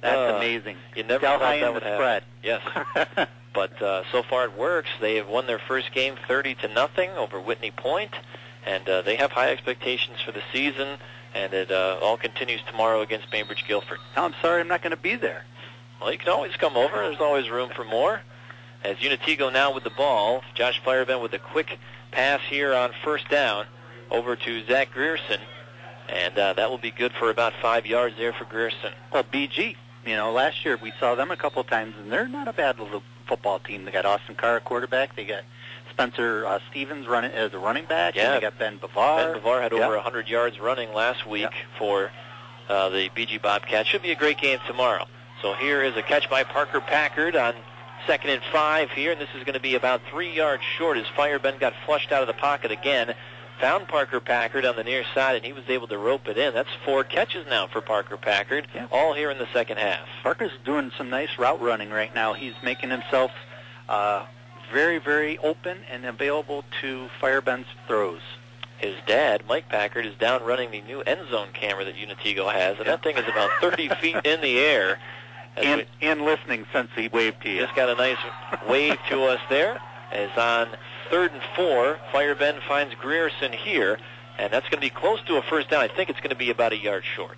That's Uh, amazing. You never Delhi thought that and would the happen. spread. Yes. But uh, so far it works. They have won their first game thirty to nothing over Whitney Point, and uh, they have high expectations for the season, and it uh, all continues tomorrow against Bainbridge Guilford. No, I'm sorry, I'm not going to be there. Well, you can always come over. There's always room for more. As Unitigo now with the ball, Josh Firebend with a quick pass here on first down over to Zach Grierson, and uh, that will be good for about five yards there for Grierson. Well, B G, you know, last year we saw them a couple times, and they're not a bad little football team. They got Austin Carr, quarterback. They got Spencer uh, Stevens running as a running back. Yeah. And they got Ben Bavar. Ben Bavar had Yeah. over one hundred yards running last week for uh, the B G Bobcats. Should be a great game tomorrow. So here is a catch by Parker Packard on second and five here, and this is going to be about three yards short as Firebend got flushed out of the pocket again. Found Parker Packard on the near side, and he was able to rope it in. That's four catches now for Parker Packard, Yeah. all here in the second half. Parker's doing some nice route running right now. He's making himself uh, very, very open and available to Firebend's throws. His dad, Mike Packard, is down running the new end zone camera that Unitigo has, and that thing is about thirty feet in the air. As And, we and listening since he waved to you. just got a nice wave to us there. As on third and four, Firebend finds Grierson here, and that's going to be close to a first down. I think it's going to be about a yard short.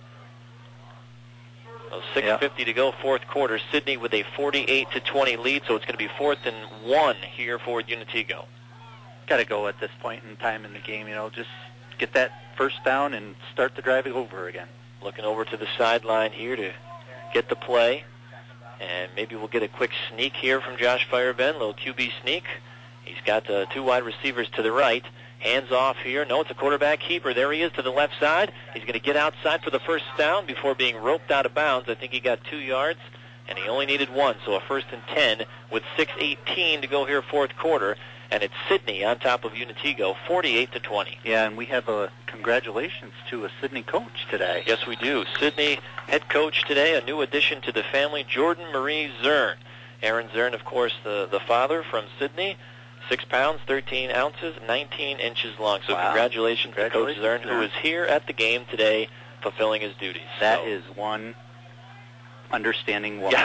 So six fifty to go, fourth quarter. Sydney with a forty-eight to twenty lead, so it's going to be fourth and one here for Unitigo. Got to go at this point in time in the game, you know, just get that first down and start the driving over again. Looking over to the sideline here to get the play, and maybe we'll get a quick sneak here from Josh Firebend, little Q B sneak. He's got uh, two wide receivers to the right. Hands off here. No, it's a quarterback keeper. There he is to the left side. He's going to get outside for the first down before being roped out of bounds. I think he got two yards, and he only needed one. So a first and ten with six eighteen to go here fourth quarter. And it's Sydney on top of Unitigo, forty-eight to twenty. Yeah, and we have a congratulations to a Sydney coach today. Yes, we do. Sydney head coach today, a new addition to the family, Jordan Marie Zern. Aaron Zern, of course, the, the father from Sydney, six pounds, thirteen ounces, nineteen inches long. So Wow. congratulations, Congratulations, to Coach Zern, who Zern. is here at the game today fulfilling his duties. That So- is one understanding woman.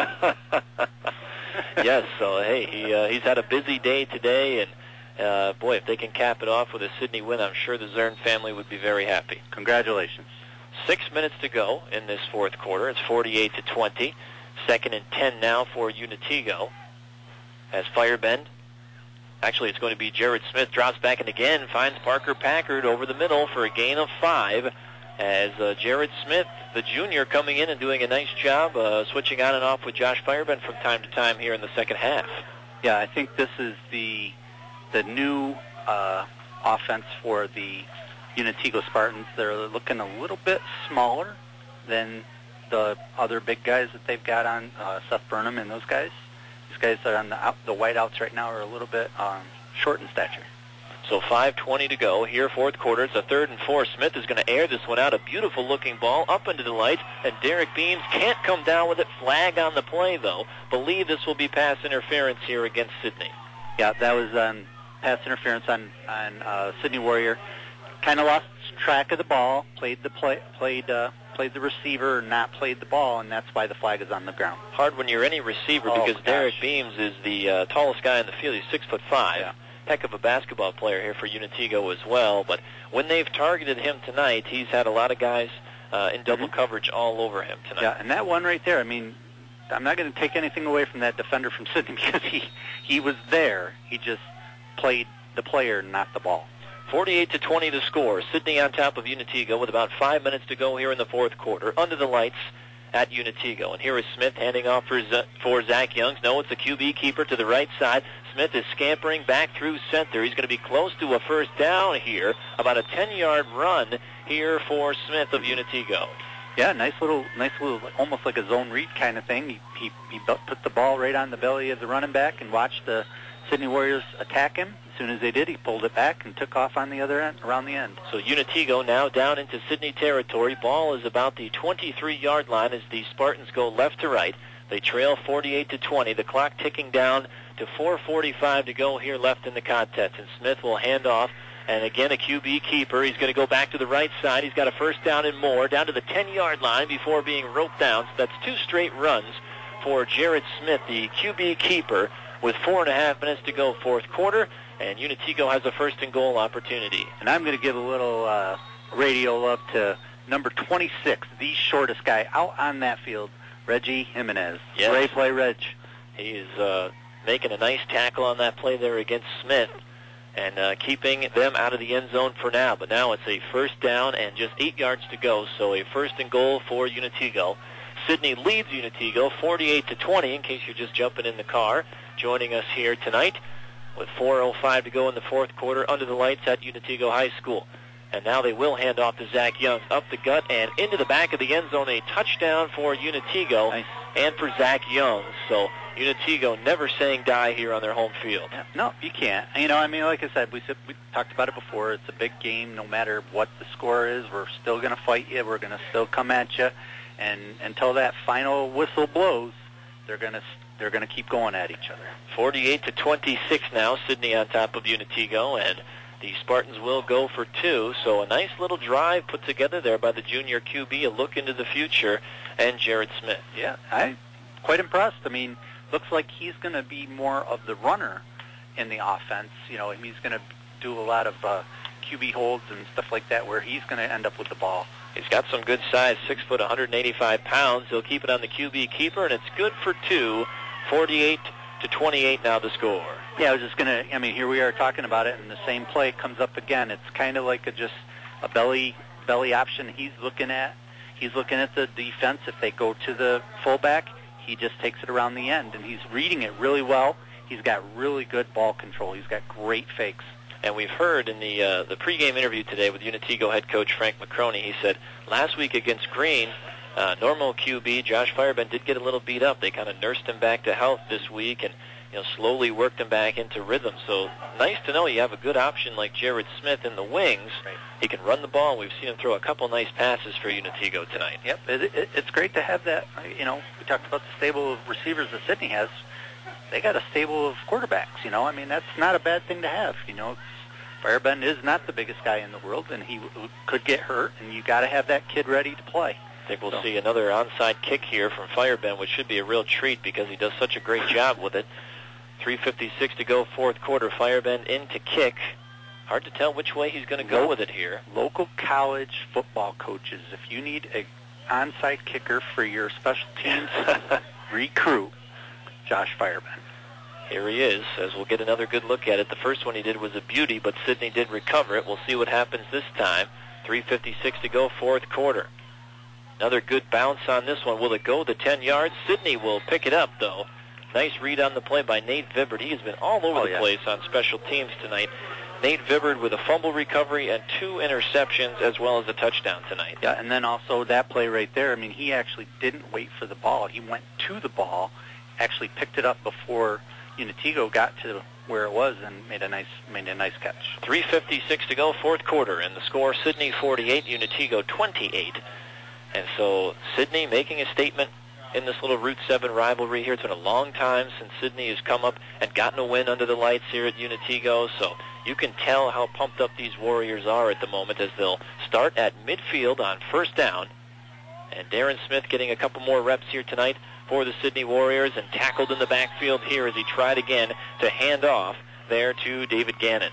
Yes, so hey, he uh, he's had a busy day today, and uh, boy, if they can cap it off with a Sydney win, I'm sure the Zern family would be very happy. Congratulations. Six minutes to go in this fourth quarter. It's forty-eight to twenty. Second and ten now for Unitigo. As Firebend, actually it's going to be Jared Smith, drops back and again finds Parker Packard over the middle for a gain of five. As uh, Jared Smith, the junior, coming in and doing a nice job uh, switching on and off with Josh Firebend from time to time here in the second half. Yeah, I think this is the the new uh, offense for the Unitigo Spartans. They're looking a little bit smaller than the other big guys that they've got on, uh, Seth Burnham and those guys. These guys that are on the out, the whiteouts right now are a little bit um, short in stature. So five twenty to go here, fourth quarter. It's a third and four. Smith is going to air this one out. A beautiful-looking ball up into the lights, and Derek Beams can't come down with it. Flag on the play, though. Believe this will be pass interference here against Sydney. Yeah, that was um, pass interference on on uh, Sydney Warrior. Kind of lost track of the ball. Played the play, played uh, played the receiver, not played the ball, and that's why the flag is on the ground. Hard when you're any receiver Oh, because gosh. Derek Beams is the uh, tallest guy in the field. He's six foot five. Yeah. Heck of a basketball player here for Unitigo as well. But when they've targeted him tonight, he's had a lot of guys uh, in double Mm-hmm. coverage all over him tonight. Yeah, and that one right there, I mean, I'm not going to take anything away from that defender from Sydney because he, he was there. He just played the player, not the ball. forty-eight to twenty to score. Sydney on top of Unitigo with about five minutes to go here in the fourth quarter. Under the lights at Unitigo. And here is Smith handing off for, Z- for Zach Youngs. No, it's a Q B keeper to the right side. Smith is scampering back through center. He's going to be close to a first down here. About a ten-yard run here for Smith of Unitigo. Yeah, nice little, nice little, almost like a zone read kind of thing. He, he, he bu- put the ball right on the belly of the running back and watched the Sydney Warriors attack him. As soon as they did, he pulled it back and took off on the other end, around the end. So Unitigo now down into Sydney territory. Ball is about the twenty-three-yard line as the Spartans go left to right. They trail forty-eight to twenty. The clock ticking down to four forty-five to go here left in the contest. And Smith will hand off And again, a Q B keeper. He's going to go back to the right side. He's got a first down and more, down to the ten-yard line before being roped down. So that's two straight runs for Jared Smith, the Q B keeper, with four and a half minutes to go fourth quarter. And Unitigo has a first and goal opportunity. And I'm going to give a little uh, radio love to number twenty-six, the shortest guy out on that field, Reggie Jimenez. Yes. Great play, Reg. He is uh, making a nice tackle on that play there against Smith and uh, keeping them out of the end zone for now. But now it's a first down and just eight yards to go, so a first and goal for Unitigo. Sydney leads Unitigo forty-eight to twenty, in case you're just jumping in the car, joining us here tonight with four oh five to go in the fourth quarter under the lights at Unitigo High School. And now they will hand off to Zach Young up the gut and into the back of the end zone. A touchdown for Unitigo nice. And for Zach Young. So Unitigo never saying die here on their home field. Yeah, no, you can't. You know, I mean, like I said, we, said, we talked about it before. It's a big game. No matter what the score is, we're still going to fight you. We're going to still come at you. And until that final whistle blows, they're going to they're going to keep going at each other. forty-eight to twenty-six now, Sydney on top of Unitigo, and the Spartans will go for two. So a nice little drive put together there by the junior Q B, a look into the future, and Jared Smith. Yeah, I'm quite impressed. I mean, looks like he's going to be more of the runner in the offense. You know, he's going to do a lot of uh, Q B holds and stuff like that where he's going to end up with the ball. He's got some good size, six foot, one hundred eighty-five pounds. He'll keep it on the Q B keeper, and it's good for two. forty-eight to twenty-eight now the score. Yeah, I was just going to, I mean, here we are talking about it, and the same play comes up again. It's kind of like a just a belly belly option he's looking at. He's looking at the defense. If they go to the fullback, he just takes it around the end, and he's reading it really well. He's got really good ball control. He's got great fakes. And we've heard in the uh, the pregame interview today with Unitigo head coach Frank McCroney, he said last week against Green, uh, normal Q B Josh Fireban did get a little beat up. They kind of nursed him back to health this week and you know slowly worked him back into rhythm. So nice to know you have a good option like Jared Smith in the wings. Right. He can run the ball. We've seen him throw a couple nice passes for Unitigo tonight. Yep, it, it, it's great to have that. You know, we talked about the stable of receivers that Sydney has. They got a stable of quarterbacks. You know, I mean that's not a bad thing to have. You know. Fireban is not the biggest guy in the world, and he w- could get hurt, and you got to have that kid ready to play. I think we'll so. see another onside kick here from Fireban, which should be a real treat because he does such a great job with it. three fifty-six to go, fourth quarter. Fireban in to kick. Hard to tell which way he's going to go with it here. Local college football coaches, if you need a onside kicker for your special teams, recruit Josh Fireban. Here he is, as we'll get another good look at it. The first one he did was a beauty, but Sydney did recover it. We'll see what happens this time. three fifty-six to go, fourth quarter. Another good bounce on this one. Will it go the ten yards? Sydney will pick it up, though. Nice read on the play by Nate Vibbard. He has been all over oh, the yeah. place on special teams tonight. Nate Vibbard with a fumble recovery and two interceptions as well as a touchdown tonight. Yeah, and then also that play right there. I mean, he actually didn't wait for the ball. He went to the ball, actually picked it up before Unitigo got to where it was and made a nice made a nice catch. three fifty-six to go, fourth quarter, and the score, Sydney forty-eight, Unitigo twenty-eight. And so Sydney making a statement in this little Route seven rivalry here. It's been a long time since Sydney has come up and gotten a win under the lights here at Unitigo, so you can tell how pumped up these Warriors are at the moment as they'll start at midfield on first down. And Darren Smith getting a couple more reps here tonight for the Sydney Warriors and tackled in the backfield here as he tried again to hand off there to David Gannon.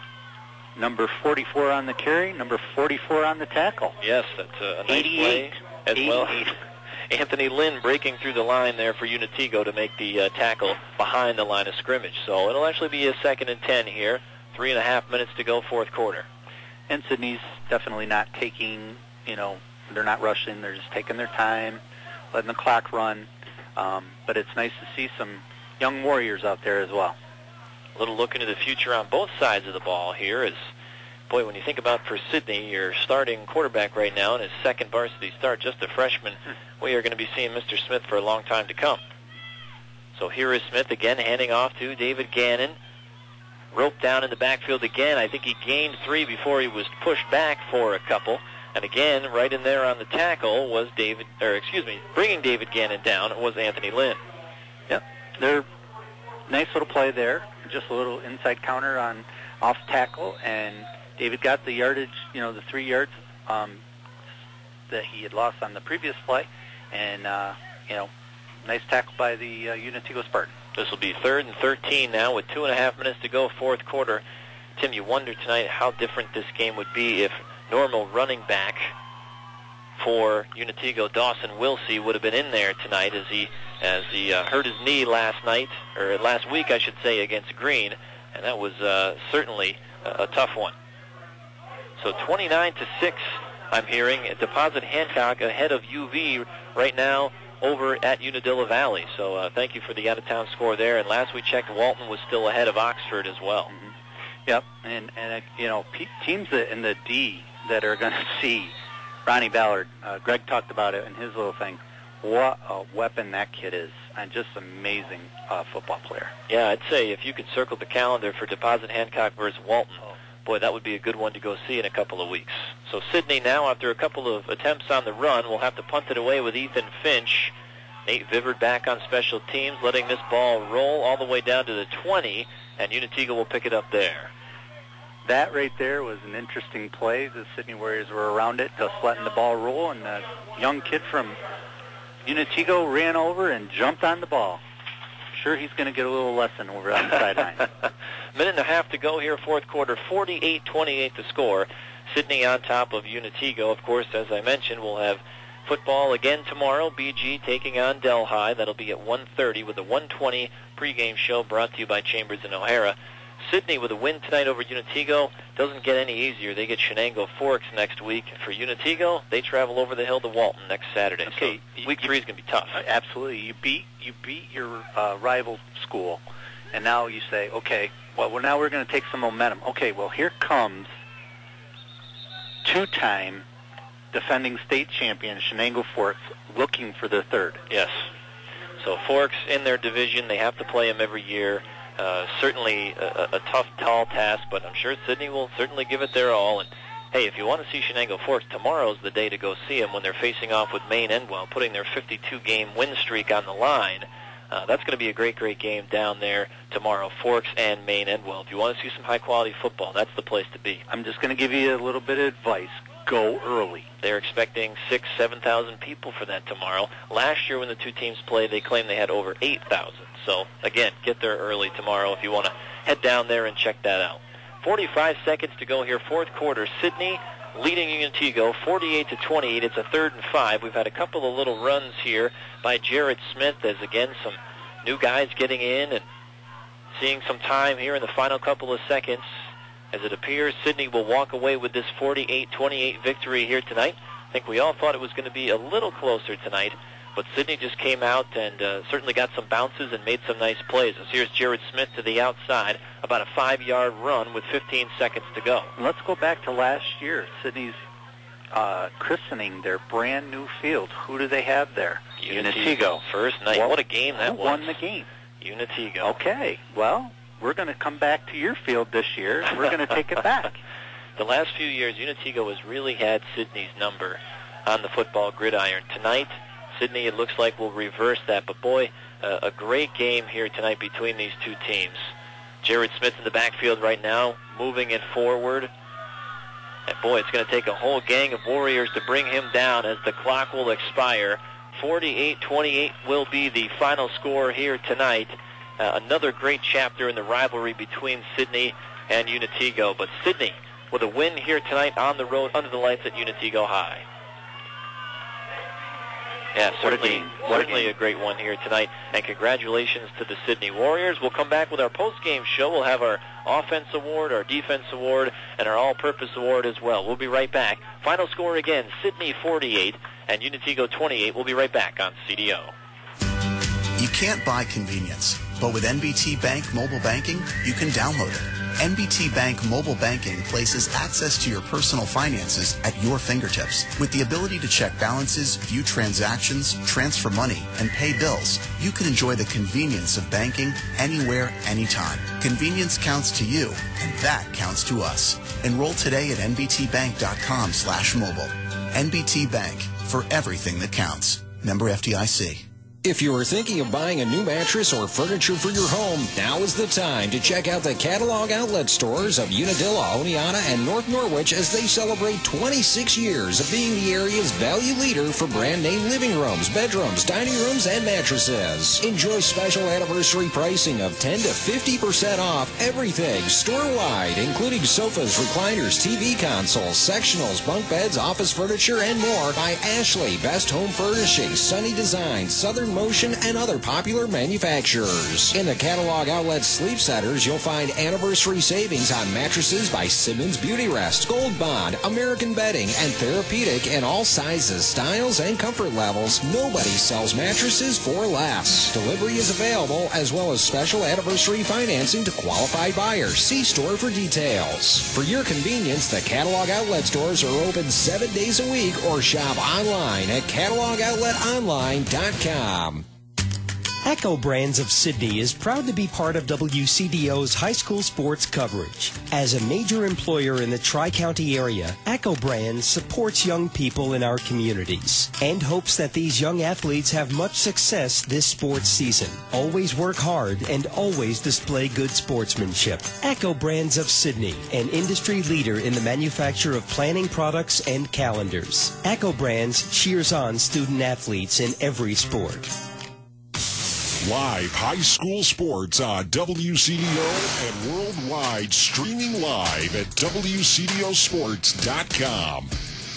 Number forty-four on the carry, number forty-four on the tackle. Yes, that's a, a nice play as well. Anthony Lynn breaking through the line there for Unitigo to make the uh, tackle behind the line of scrimmage. So it'll actually be a second and ten here. Three and a half minutes to go, fourth quarter. And Sydney's definitely not taking, you know, they're not rushing. They're just taking their time, letting the clock run. Um, but it's nice to see some young Warriors out there as well. A little look into the future on both sides of the ball here is, boy, when you think about for Sydney, your starting quarterback right now in his second varsity start, just a freshman, we are going to be seeing Mister Smith for a long time to come. So here is Smith again handing off to David Gannon. Roped down in the backfield again. I think he gained three before he was pushed back for a couple. And again, right in there on the tackle was David, or excuse me, bringing David Gannon down was Anthony Lynn. Yep, they're nice little play there. Just a little inside counter on off tackle, and David got the yardage, you know, the three yards um, that he had lost on the previous play, and, uh, you know, nice tackle by the uh, Unitigo Spartan. This will be third and thirteen now with two and a half minutes to go, fourth quarter. Tim, you wonder tonight how different this game would be if normal running back for Unitigo, Dawson Wilsey, would have been in there tonight as he as he uh, hurt his knee last night, or last week, I should say, against Green, and that was uh, certainly a, a tough one. So twenty-nine to six, I'm hearing. Deposit Hancock ahead of U V right now over at Unadilla Valley. So uh, thank you for the out-of-town score there. And last we checked, Walton was still ahead of Oxford as well. Mm-hmm. Yep, and, and uh, you know, pe- teams that in the D that are going to see Ronnie Ballard, uh, Greg talked about it in his little thing, what a weapon that kid is, and just amazing uh, football player. Yeah, I'd say if you could circle the calendar for Deposit Hancock versus Walton, oh. boy, that would be a good one to go see in a couple of weeks. So Sidney now, after a couple of attempts on the run, will have to punt it away with Ethan Finch. Nate Vivard back on special teams, letting this ball roll all the way down to the twenty, and Unitigo will pick it up there. That right there was an interesting play. The Sidney Warriors were around it, just letting the ball roll, and a young kid from Unitigo ran over and jumped on the ball. Sure, he's going to get a little lesson over on the sideline. Minute and a half to go here, fourth quarter, forty-eight twenty-eight to score. Sidney on top of Unitigo. Of course, as I mentioned, we'll have football again tomorrow. B G taking on Delhi. That'll be at one thirty with the one twenty pregame show brought to you by Chambers and O'Hara. Sidney with a win tonight over Unitigo doesn't get any easier. They get Shenango Forks next week. For Unitigo, they travel over the hill to Walton next Saturday. Okay, so week three is going to be tough. Absolutely. You beat you beat your uh, rival school, and now you say, okay, well, well now we're going to take some momentum. Okay, well, here comes two-time defending state champion Shenango Forks looking for their third. Yes. So Forks in their division, they have to play them every year. Uh, certainly a, a tough, tall task, but I'm sure Sidney will certainly give it their all. And hey, if you want to see Shenango Forks, tomorrow's the day to go see them when they're facing off with Maine Endwell, putting their fifty-two game win streak on the line. Uh, that's going to be a great, great game down there tomorrow, Forks and Maine Endwell. If you want to see some high-quality football, that's the place to be. I'm just going to give you a little bit of advice. Go early. They're expecting six, seven thousand people for that tomorrow. Last year when the two teams played, they claimed they had over eight thousand. So, again, get there early tomorrow if you want to head down there and check that out. forty-five seconds to go here, fourth quarter. Sidney leading Unitigo, forty-eight to twenty-eight. It's a third and five. We've had a couple of little runs here by Jared Smith as, again, some new guys getting in and seeing some time here in the final couple of seconds. As it appears, Sidney will walk away with this forty-eight twenty-eight victory here tonight. I think we all thought it was going to be a little closer tonight, but Sidney just came out and uh, certainly got some bounces and made some nice plays. As here's Jared Smith to the outside, about a five-yard run with fifteen seconds to go. Let's go back to last year. Sidney's uh, christening their brand-new field. Who do they have there? Unitigo. First night. Well, what a game that who was. won the game? Unitigo. Okay, well, we're going to come back to your field this year. We're going to take it back. The last few years, Unitigo has really had Sidney's number on the football gridiron. Tonight, Sidney, it looks like, will reverse that. But, boy, uh, a great game here tonight between these two teams. Jared Smith in the backfield right now, moving it forward. And, boy, it's going to take a whole gang of Warriors to bring him down as the clock will expire. forty-eight twenty-eight will be the final score here tonight. Uh, another great chapter in the rivalry between Sidney and Unitigo. But Sidney with a win here tonight on the road under the lights at Unitigo High. Yeah, certainly, certainly a great one here tonight. And congratulations to the Sidney Warriors. We'll come back with our post-game show. We'll have our offense award, our defense award, and our all-purpose award as well. We'll be right back. Final score again, Sidney forty-eight and Unitigo twenty-eight. We'll be right back on C D O. You can't buy convenience, but with N B T Bank mobile banking, you can download it. N B T Bank mobile banking places access to your personal finances at your fingertips. With the ability to check balances, view transactions, transfer money, and pay bills, you can enjoy the convenience of banking anywhere, anytime. Convenience counts to you, and that counts to us. Enroll today at nbtbank.com slash mobile. N B T Bank, for everything that counts. Member F D I C. If you are thinking of buying a new mattress or furniture for your home, now is the time to check out the catalog outlet stores of Unadilla, Oneonta, and North Norwich as they celebrate twenty-six years of being the area's value leader for brand name living rooms, bedrooms, dining rooms, and mattresses. Enjoy special anniversary pricing of ten to fifty percent off everything store-wide, including sofas, recliners, T V consoles, sectionals, bunk beds, office furniture, and more by Ashley, Best Home Furnishings, Sunny Design, Southern Motion, and other popular manufacturers. In the catalog outlet sleep centers, you'll find anniversary savings on mattresses by Simmons Beauty Rest, Gold Bond, American Bedding, and Therapeutic in all sizes, styles, and comfort levels. Nobody sells mattresses for less. Delivery is available, as well as special anniversary financing to qualified buyers. See store for details. For your convenience, the catalog outlet stores are open seven days a week, or shop online at catalog outlet online dot com. Echo Brands of Sydney is proud to be part of W C D O's high school sports coverage. As a major employer in the Tri-County area, Echo Brands supports young people in our communities and hopes that these young athletes have much success this sports season. Always work hard and always display good sportsmanship. Echo Brands of Sydney, an industry leader in the manufacture of planning products and calendars. Echo Brands cheers on student athletes in every sport. Live high school sports on W C D O and worldwide, streaming live at W C D O sports dot com.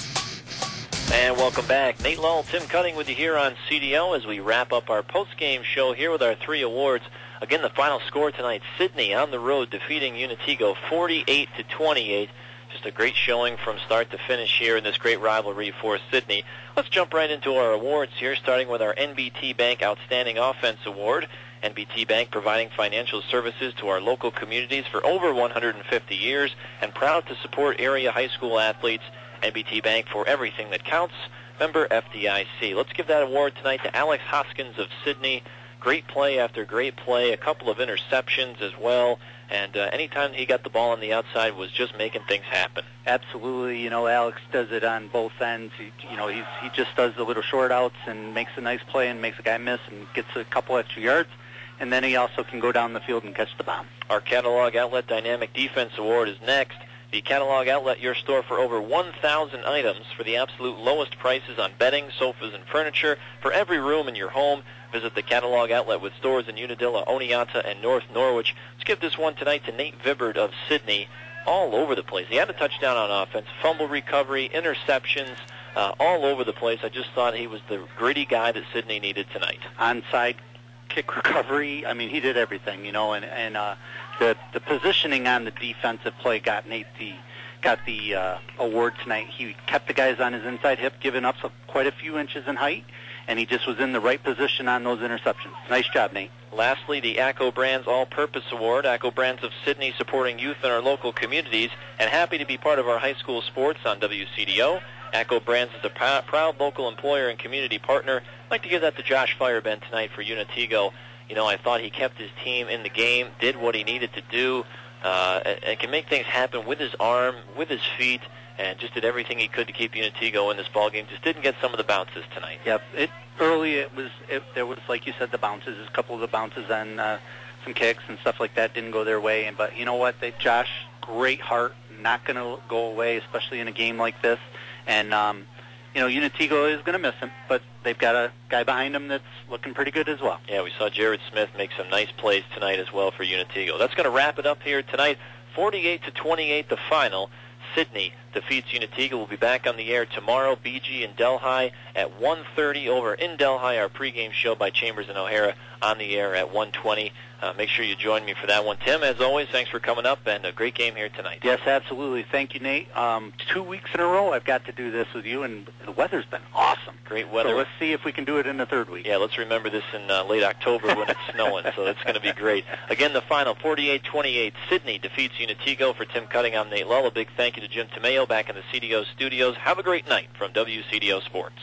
And welcome back. Nate Lull, Tim Cutting with you here on C D O as we wrap up our post-game show here with our three awards. Again, the final score tonight, Sydney on the road defeating Unatigo forty-eight to twenty-eight. Just a great showing from start to finish here in this great rivalry for Sydney. Let's jump right into our awards here, starting with our N B T Bank Outstanding Offense Award. N B T Bank providing financial services to our local communities for over one hundred fifty years and proud to support area high school athletes. N B T Bank for everything that counts. Member F D I C. Let's give that award tonight to Alex Hoskins of Sydney. Great play after great play, a couple of interceptions as well. And uh, anytime he got the ball on the outside was just making things happen. Absolutely. You know, Alex does it on both ends. He, you know, he's, he just does the little short outs and makes a nice play and makes a guy miss and gets a couple extra yards. And then he also can go down the field and catch the bomb. Our Catalog Outlet Dynamic Defense Award is next. The Catalog Outlet, your store for over one thousand items for the absolute lowest prices on bedding, sofas, and furniture for every room in your home. Visit the Catalog Outlet with stores in Unadilla, Oneonta, and North Norwich. Let's give this one tonight to Nate Vibbard of Sydney. All over the place. He had a touchdown on offense, fumble recovery, interceptions, uh, all over the place. I just thought he was the gritty guy that Sydney needed tonight. Onside kick recovery. I mean, he did everything, you know, and, and uh, the the positioning on the defensive play got Nate the got the uh, award tonight. He kept the guys on his inside hip, giving up some, quite a few inches in height, and he just was in the right position on those interceptions. Nice job, Nate. Lastly, the ACCO Brands All-Purpose Award. ACCO Brands of Sydney supporting youth in our local communities and happy to be part of our high school sports on W C D O. ACCO Brands is a pr- proud local employer and community partner. I'd like to give that to Josh Firebend tonight for Unatigo. You know, I thought he kept his team in the game, did what he needed to do, uh, and, and can make things happen with his arm, with his feet, and just did everything he could to keep Unatigo in this ballgame. Just didn't get some of the bounces tonight. Yep. It early it was it, there was, like you said, the bounces. A couple of the bounces on uh, some kicks and stuff like that didn't go their way. And but you know what? They, Josh, great heart, not going to go away, especially in a game like this. And um, you know, Unatigo is going to miss him, but they've got a guy behind him that's looking pretty good as well. Yeah, we saw Jared Smith make some nice plays tonight as well for Unatigo. That's going to wrap it up here tonight. forty-eight to twenty-eight, the final. Sydney defeats Unatigo. We'll be back on the air tomorrow. B G and Delhi at one thirty over in Delhi. Our pregame show by Chambers and O'Hara on the air at one twenty. Uh, make sure you join me for that one. Tim, as always, thanks for coming up, and a great game here tonight. Yes, absolutely. Thank you, Nate. Um, two weeks in a row I've got to do this with you, and the weather's been awesome. Great weather. So let's see if we can do it in the third week. Yeah, let's remember this in uh, late October when it's snowing, so that's going to be great. Again, the final, forty-eight twenty-eight. Sydney defeats Unatigo. For Tim Cutting, I'm Nate Lull. A big thank you to Jim Tomeo back in the C D O studios. Have a great night from W C D O Sports.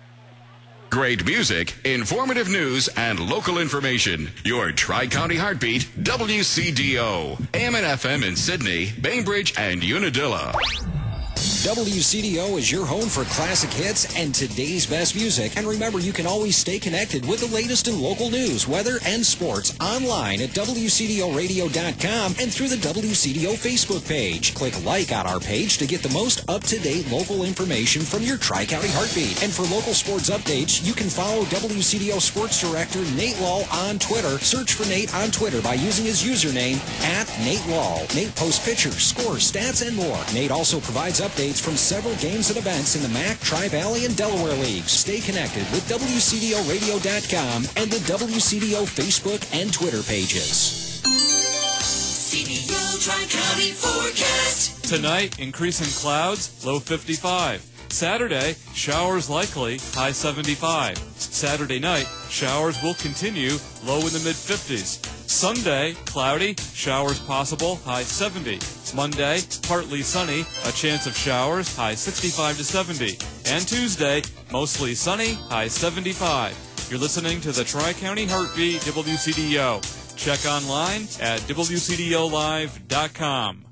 Great music, informative news, and local information. Your Tri-County Heartbeat, W C D O. A M and F M in Sydney, Bainbridge, and Unadilla. W C D O is your home for classic hits and today's best music. And remember, you can always stay connected with the latest in local news, weather, and sports online at W C D O radio dot com and through the W C D O Facebook page. Click like on our page to get the most up-to-date local information from your Tri-County Heartbeat. And for local sports updates, you can follow W C D O Sports Director Nate Law on Twitter. Search for Nate on Twitter by using his username at Nate Law. Nate posts pictures, scores, stats, and more. Nate also provides updates from several games and events in the M A C, Tri-Valley, and Delaware Leagues. Stay connected with W C D O radio dot com and the W C D O Facebook and Twitter pages. C D O Tri-County forecast. Tonight, increasing clouds, low fifty-five. Saturday, showers likely, high seventy-five. Saturday night, showers will continue, low in the mid-fifties. Sunday, cloudy, showers possible, high seventy. Monday, partly sunny, a chance of showers, high sixty-five to seventy. And Tuesday, mostly sunny, high seventy-five. You're listening to the Tri-County Heartbeat W C D O. Check online at W C D O live dot com.